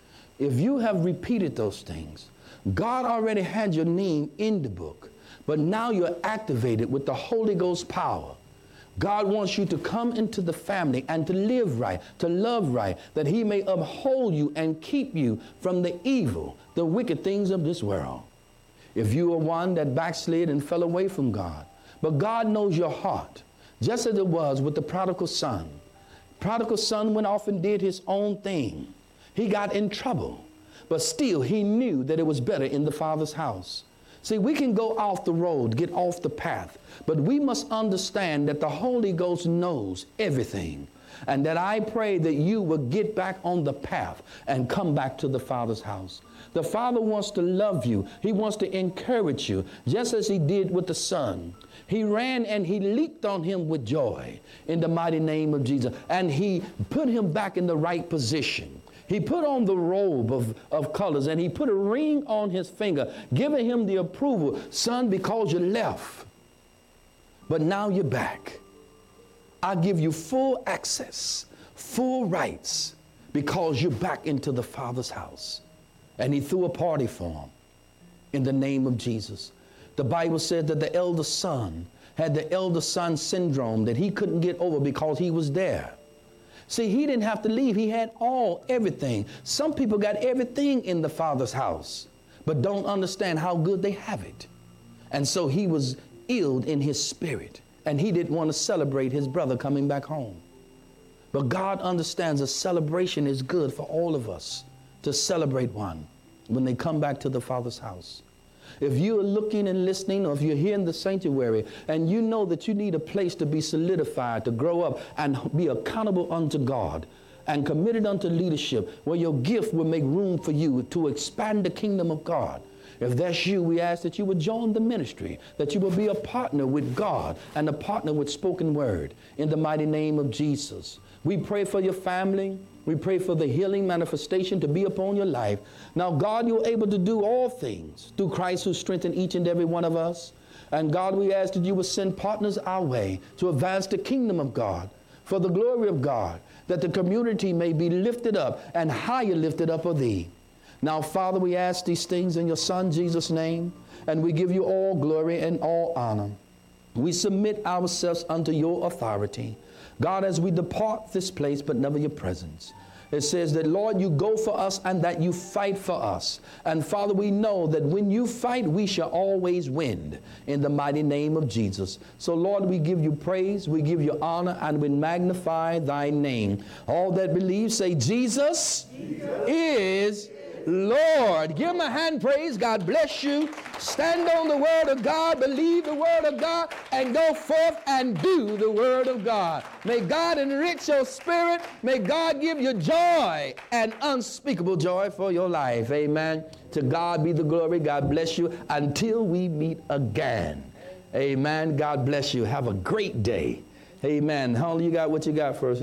If you have repeated those things, God already had your name in the book, but now you're activated with the Holy Ghost power. God wants you to come into the family and to live right, to love right, that he may uphold you and keep you from the evil, the wicked things of this world. If you are one that backslid and fell away from God, but God knows your heart, just as it was with the prodigal son. Prodigal son went off and did his own thing. He got in trouble, but still he knew that it was better in the Father's house. See, we can go off the road, get off the path, but we must understand that the Holy Ghost knows everything. And that I pray that you will get back on the path and come back to the Father's house. The Father wants to love you. He wants to encourage you, just as he did with the Son. He ran and he leaped on him with joy in the mighty name of Jesus. And he put him back in the right position. He put on the robe of colors and he put a ring on his finger, giving him the approval. Son, because you left, but now you're back. I give you full access, full rights, because you're back into the Father's house. And he threw a party for him in the name of Jesus. The Bible said that the elder son had the elder son syndrome that he couldn't get over because he was there. See, he didn't have to leave. He had everything. Some people got everything in the Father's house, but don't understand how good they have it. And so he was ill in his spirit, and he didn't want to celebrate his brother coming back home. But God understands a celebration is good for all of us to celebrate one when they come back to the Father's house. If you are looking and listening, or if you're here in the sanctuary and you know that you need a place to be solidified, to grow up and be accountable unto God and committed unto leadership, where your gift will make room for you to expand the kingdom of God. If that's you, we ask that you would join the ministry, that you will be a partner with God and a partner with spoken word in the mighty name of Jesus. We pray for your family. We pray for the healing manifestation to be upon your life. Now, God, you're able to do all things through Christ who strengthened each and every one of us. And God, we ask that you would send partners our way to advance the kingdom of God for the glory of God, that the community may be lifted up and higher lifted up of thee. Now, Father, we ask these things in your Son, Jesus' name, and we give you all glory and all honor. We submit ourselves unto your authority. God, as we depart this place, but never your presence, It says that, Lord, you go for us and that you fight for us. And Father, we know that when you fight, we shall always win in the mighty name of Jesus. So, Lord, we give you praise, we give you honor, and we magnify thy name. All that believe say, Jesus is Lord. Give him a hand praise. God bless you. Stand on the word of God, believe the word of God, and go forth and do the word of God. May God enrich your spirit. May God give you joy and unspeakable joy for your life. Amen. To God be the glory. God bless you until we meet again. Amen. God bless you. Have a great day. Amen. How you got what you got first?